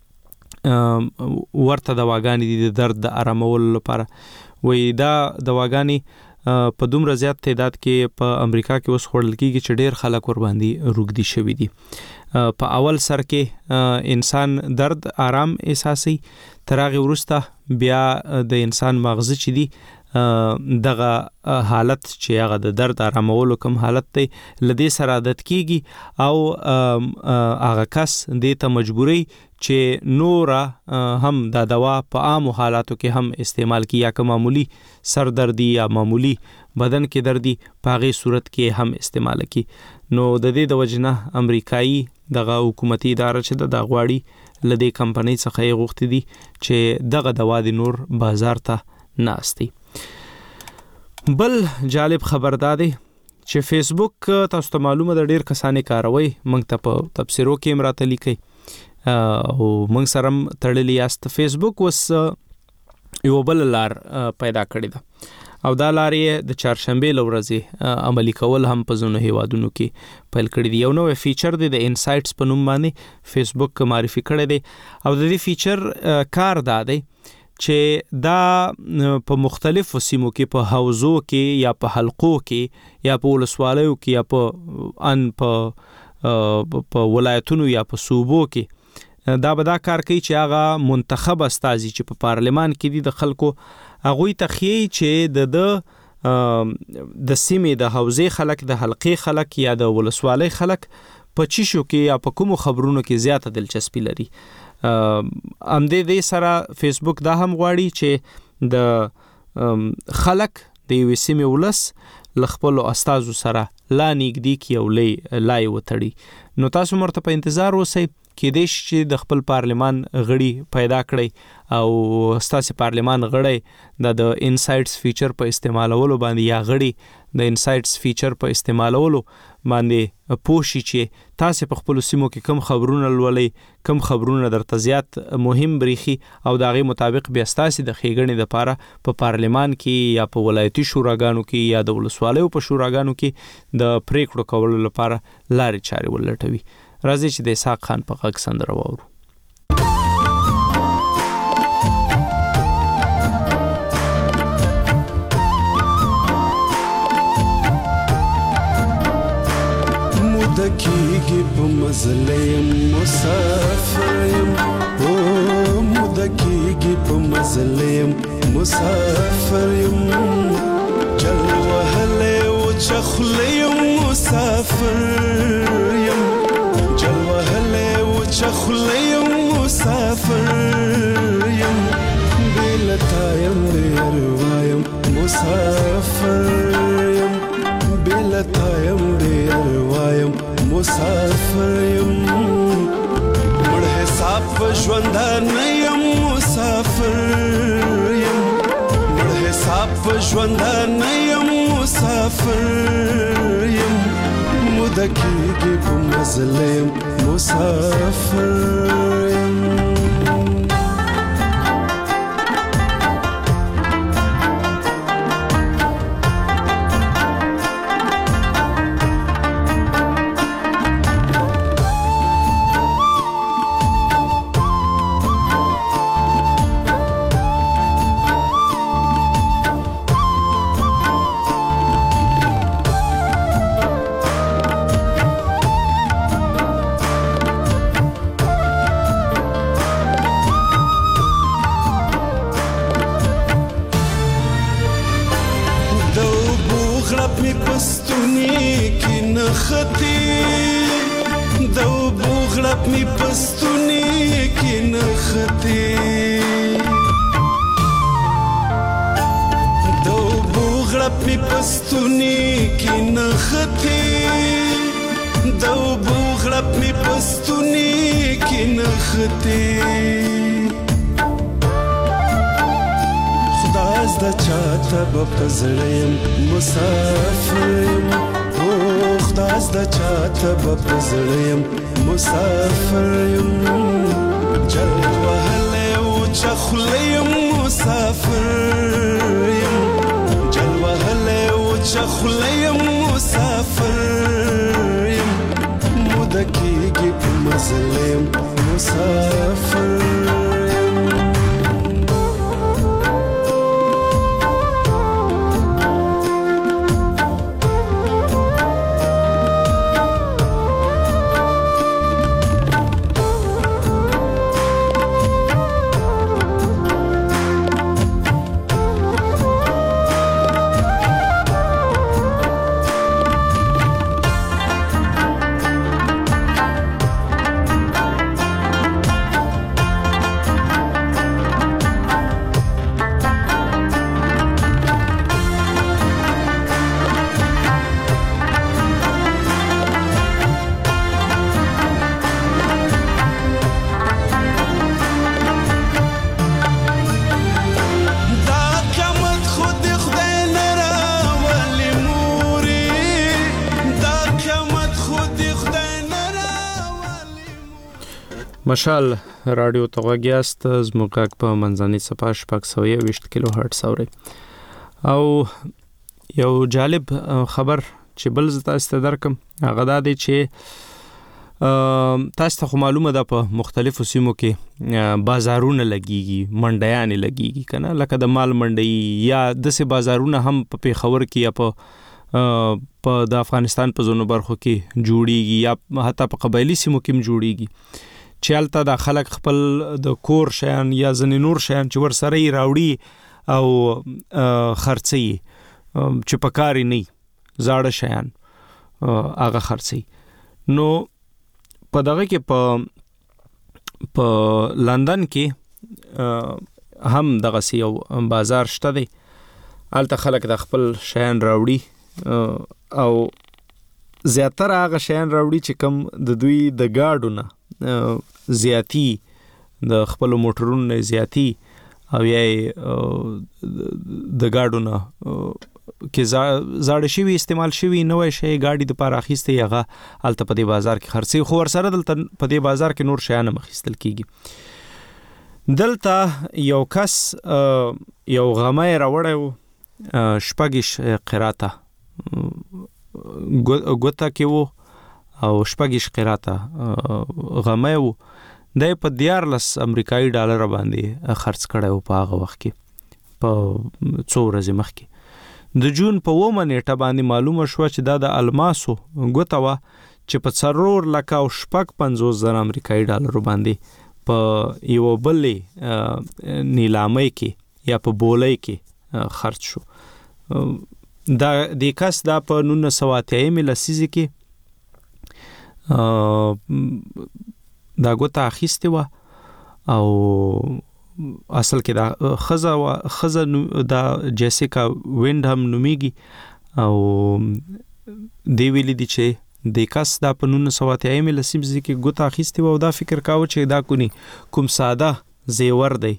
ورته دواګانې دي د درد د آرامولو لپاره وای دا دواګانې په دومره زیات تعداد کې په امریکا کې اوس خوړل کېږي چې ډېر خلک ور باندې روږدي شوي دي. په اول سر کې انسان درد آرام احساسي تر هغې وروسته بیا د انسان مغزه چې دي دغه حالت چې هغه د درد آرامولو کوم حالت دی له دې سره عادت کېږي او هغه کس دې ته مجبوري چې نوره هم دا دوا په عامو حالاتو کې هم استعمال کی یا که معمولی سر دردی یا معمولی بدن کې دردی په هغې صورت کې هم استعمال کی. نو د دې د وجې نه امریکایي دغه حکومتي اداره چې د غواړي له دې کمپنۍ څخه یې غوښتي دي چې دغه دوا د نور بازار ته نه استي. بل جالب خبر دا دی چې فیسبوک تاسو ته معلومه ده ډېر کسانې کاروي موږ ته په تبصرو کې هم راته لیکي او موږ سره هم تړلی یاست. فیسبوک اوس یو بل لار پیدا کړې ده او دا لار یې د چهارشنبې له ورځې عملي کول هم په ځینو هیوادونو کې پیل کړي دي. یو نوی فیچر دی د انسایټس په نوم باندې فیسبوک معرفي کړی دی او د دې فیچر کار دا دی چې دا په مختلفو سیمو کې په حوزو کې یا په حلقو کې یا په ولسوالیو کې یا په ان په په ولایتونو یا په صوبو کې دا به دا کار کوي چې هغه منتخب استازي چې په پارلمان کې دي د خلکو هغوی ته ښیي چې د د د سیمې د حوزې خلک د حلقې خلک یا د ولسوالۍ خلک په چیشو کې یا په کومو خبرونو کې زیاته دلچسپي لري. همدې دې سره فیسبوک دا هم غواړي چې د خلک د یوې سیمې ولس لخپل استادو سره لا نږدې کی او لې لای وتړي. نو تاسو مرته په انتظار اوسئ کې دیش چې د خپل پارلمان غړي پیدا کړي او ستاسو پارلمان غړي د انسایټس فیچر په استعمالولو باندې یا غړي د انسایټس فیچر په استعمالولو باندې پوښي چې تاسو په خپل سیمو کې کم خبرونه لولئ، کم خبرونه درته زیات مهم بریخي او دغه مطابق بیا ستاسو د خېګنې د پاره په پا پارلمان کې یا په ولایتي شوراګانو کې یا د ولسوالیو په شوراګانو کې د پریکړو کولو لپاره لارې چارې ولټوي. راځي چې د اسحاق خان په غږ سندره واورو. مدکیږي په مزلیم مسافریم، او مدکیږي په مزلیم مسافریم، جل وهله او چخلیم مسافریم، جل وهله او چخلیم مسافریم، بلتایم بیروایم مسافریم، بلتایم بیروایم مسافریم، مړ حساب ژوندان یم مسافریم، مړ حساب ژوندان یم مسافریم، مدکیږي په مزلیم مسافریم. بپزړیم مسافریم، او خداز د چاته بپزړیم مسافریم، جل وهله او چخلیم مسافریم، جل وهله او چخلیم مسافریم، مدکیږي په مزلیم مسافریم. مشال رادیو ته غوږیاست، زموږ غږ په منځنۍ څپه شپږ سوه یوویشت کیلو هرټز اورئ. او یو جالب خبر چې بل زه تاسو ته درکم هغه دا دی چې تاسو ته خو معلومه ده په مختلفو سیمو کې بازارونه لګیږي، منډیانې لګیږي کنه، لکه د مال منډي یا داسې بازارونه هم په پیښور کې یا په په د افغانستان په ځینو برخو کې جوړیږي یا حتی په قبایلي سیمو کې هم جوړیږي چې هلته د خلک خپل د کور شیان یا ځینې نور شیان چې ورسره یې راوړي او خرڅوي چې په کار یې نه وي، زاړه شیان هغه خرڅوي. نو په دغه کې په په لندن کې هم دغه یو بازار شته دی، هلته خلک د خپل شیان راوړي او زیاتره هغه شیان راوړي چې کم د دوی د گاډو نه زیاتی د خپل موټرونو نه زیاتی او یې د گاډو نه کې زاړه شوي استعمال شوي نوې شی گاډي د پاره اخیسته هغه الته په دې بازار کې خرڅي خو ورسره دلته په دې بازار کې نور شیان مخیستل کیږي. دلته یو کس یو غمه راوړیو شپږش قراته ګوتا کې وو او شپږش قراته غمه وو د په دیارلس امریکایي ډالر باندې خرڅ کړو په هغه وخت کې په څو ورځې مخکې. د جون په اومه نیټه باندې معلومه شو چې دا د الماسو ګوتا وا چې په څلور لک او شپږ پنځوس زره امریکایي ډالر باندې په یو بلې نیلامۍ کې یا په بولۍ کې خرڅ شو. دا د کس دا په نولس سوه اتیا لسیزه کې دا ګوتا اخیسته و او اصل کې دا خزه و خزه دا جیسیکا وینډهم نومیږي او دی ویل دي چې د کس دا په نولس سوه اتیا لسیزه کې ګوتا اخیسته و او دا فکر کاوه چې دا کونی کوم ساده زیور دی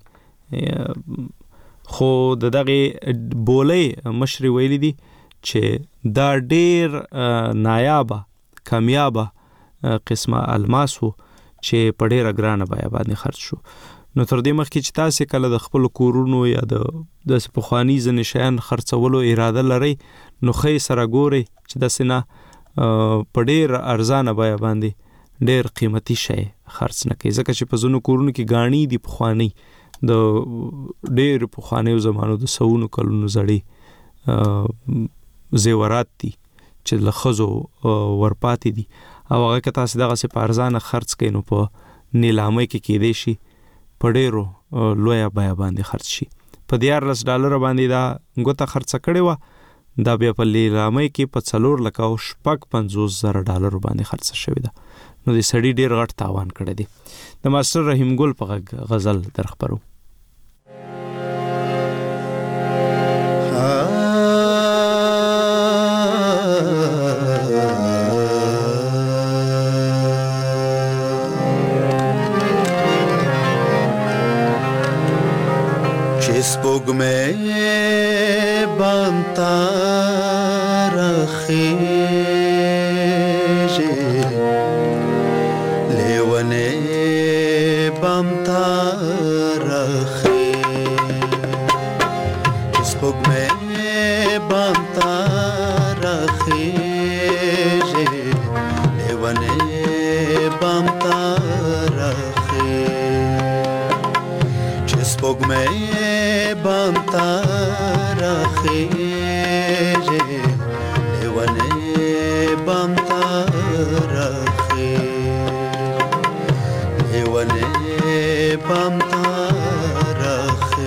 خو د دغه بولې مشر ویل دي چې دا ډیر نایابه کامیابه قسمه الماسو چې په ډیره ګرانه بیه باندې خرڅ شو. نو تر دې مخکې چې تاسو کله د خپل کورونو یا د د پخوانی ځنې شیان خرڅولو اراده لرئ نو خې سره ګورئ چې د سینا په ډیر ارزانه بیه باندې ډیر قیمتي شی خرڅ نه کوي ځکه چې په ځینو کورونو کې غاڼي دي پخوانی د ډیر پخوانیو زمانو د سونو کلونو زړی زیورات دي چې لخصو ورپاتې دي او هغه که تاسو دغه سي پارزانه خرڅ کینو په نیلامۍ کې کې دی شي په ډیرو لویا بیه باندې خرڅ شي. په دیارلس ډالر باندې دا ګوته خرڅ کړي و دا بیا په نیلامۍ کې په څلور لک او شپږ پنځوس زره ډالر باندې خرڅ شوی ده. نو د سړی ډیر غټ تاوان کړی دی. د ماستر رحیم ګل په غزل درخبرو स्पोग में बांता रखे लेवने बांता रखे स्पोग में बांता रखे लेवने बांता रखे स्पोग में बांता रखे लेवने बांता रखे लेवने बांता रखे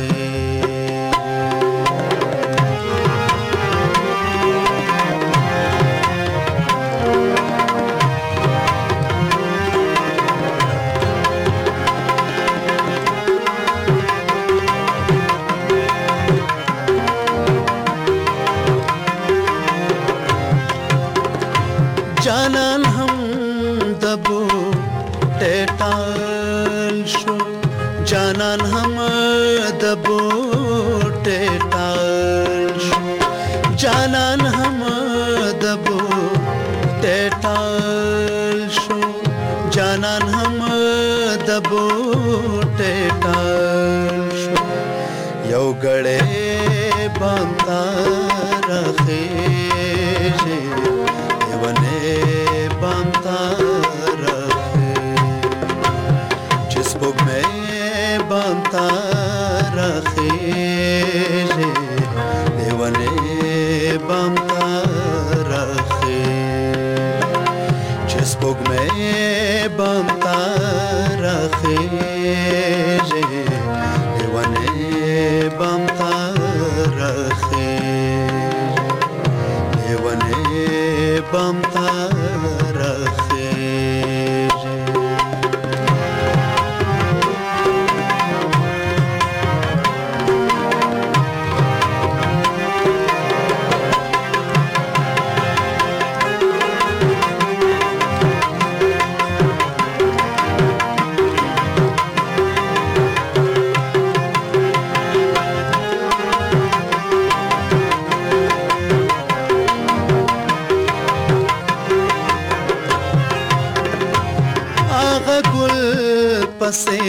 जानन हम दबो टेटाल शो जानन हम दबो टेटाल शो जानन हम दबो टेटाल शो जानन हम दबो टेटाल शो यो गड़े बांता रखे बांता रखे जिस बुग में बांता रखे देवने बांता रखे जिस बुग में बांता रखे देवने बांता रखे देवने बांता پسې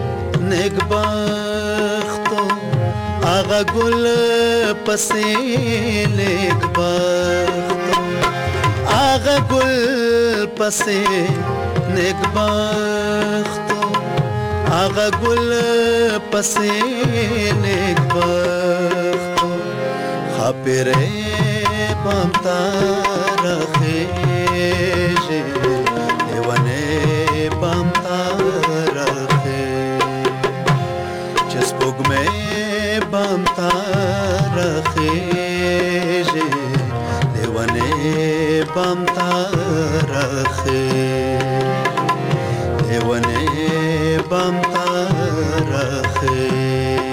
نګبختو هغه ګل پسې نګبختو هغه ګل پسې نګبختو هغه ګل پسې نګبختو خاپره بامتا رخیږي دیوانه بامتا رخیږي چې سپوږمۍ بامتا رخیږي دیوانه بامتا رخیږي دیوانه بامتا رخیږي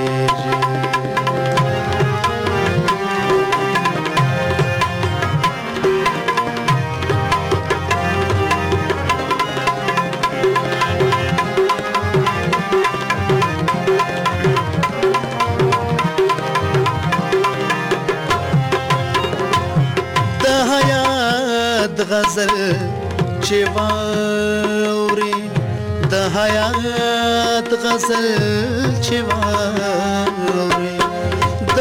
غزل چې واوري د حیات غزل چې واوري د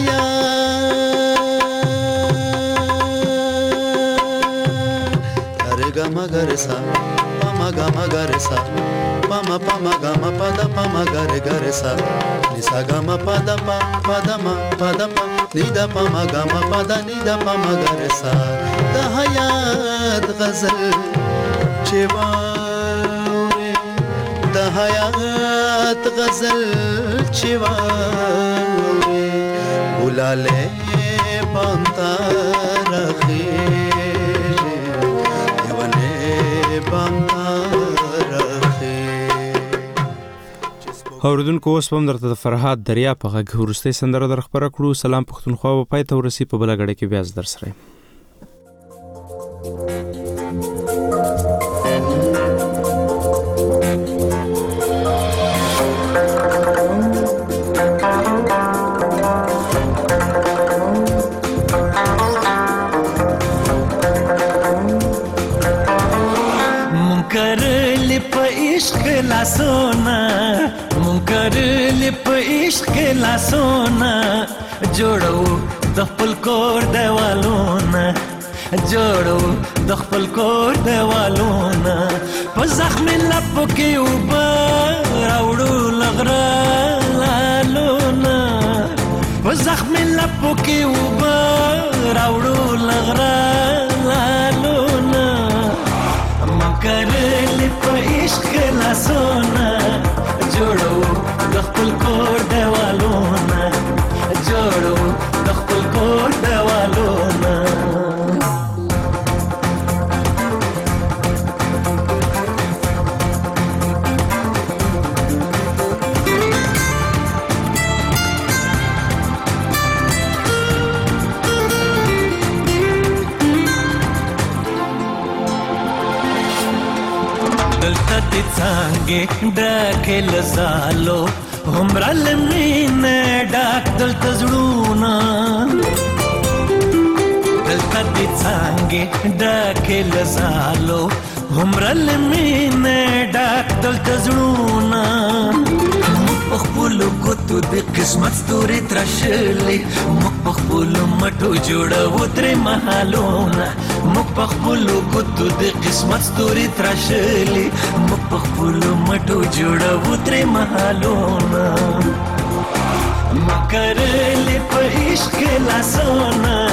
حیات ارګه مگر سا پما ګه مگر سا پما پما ګه م پد پما ګر ګر سا نسا ګه م پد پ پد م پد پ نیدا پما ګه م پد نیدا پما ګر سا د حیات غزل چې واوري د حیات غزل چې واوري ګلاله پانتا رخیږي دیوانه پانتا اوردونکو اوس هم درته د فرهاد دریا په غږ وروستۍ سندره در خبره کړو. سلام پښتونخوا به پای ته ورسي په بله غړې کې بیا در سره منکر لپ عشق لاسونا منکر لپ عشق لاسونا جوړو د خپل کور دیوالونه جوړو د خپل کور دیوالونه په زخم لپ کې وبا راوړو لغرا لالونه په زخم لپ کې وبا راوړو لغرا لالونه منکر لپ عشق لاسونا جوړو د خپل کور دیوالونه جوړو د خپل کور دیوالونه څنګه ډکه لزالو همرا لمینه ډاک دلته زړونه دلته دې څنګه ډکه لزالو همرا لمینه ډاک دلته زړونه خپل کوتو د قسمت ستوري ترشلې مخ په خپل مټو جوړو تر محلونه مخ په خپل کوتو د قسمت ستوري ترشلې مخ په خپل مټو جوړو تر محلونه مکر لپ عشق لاسونه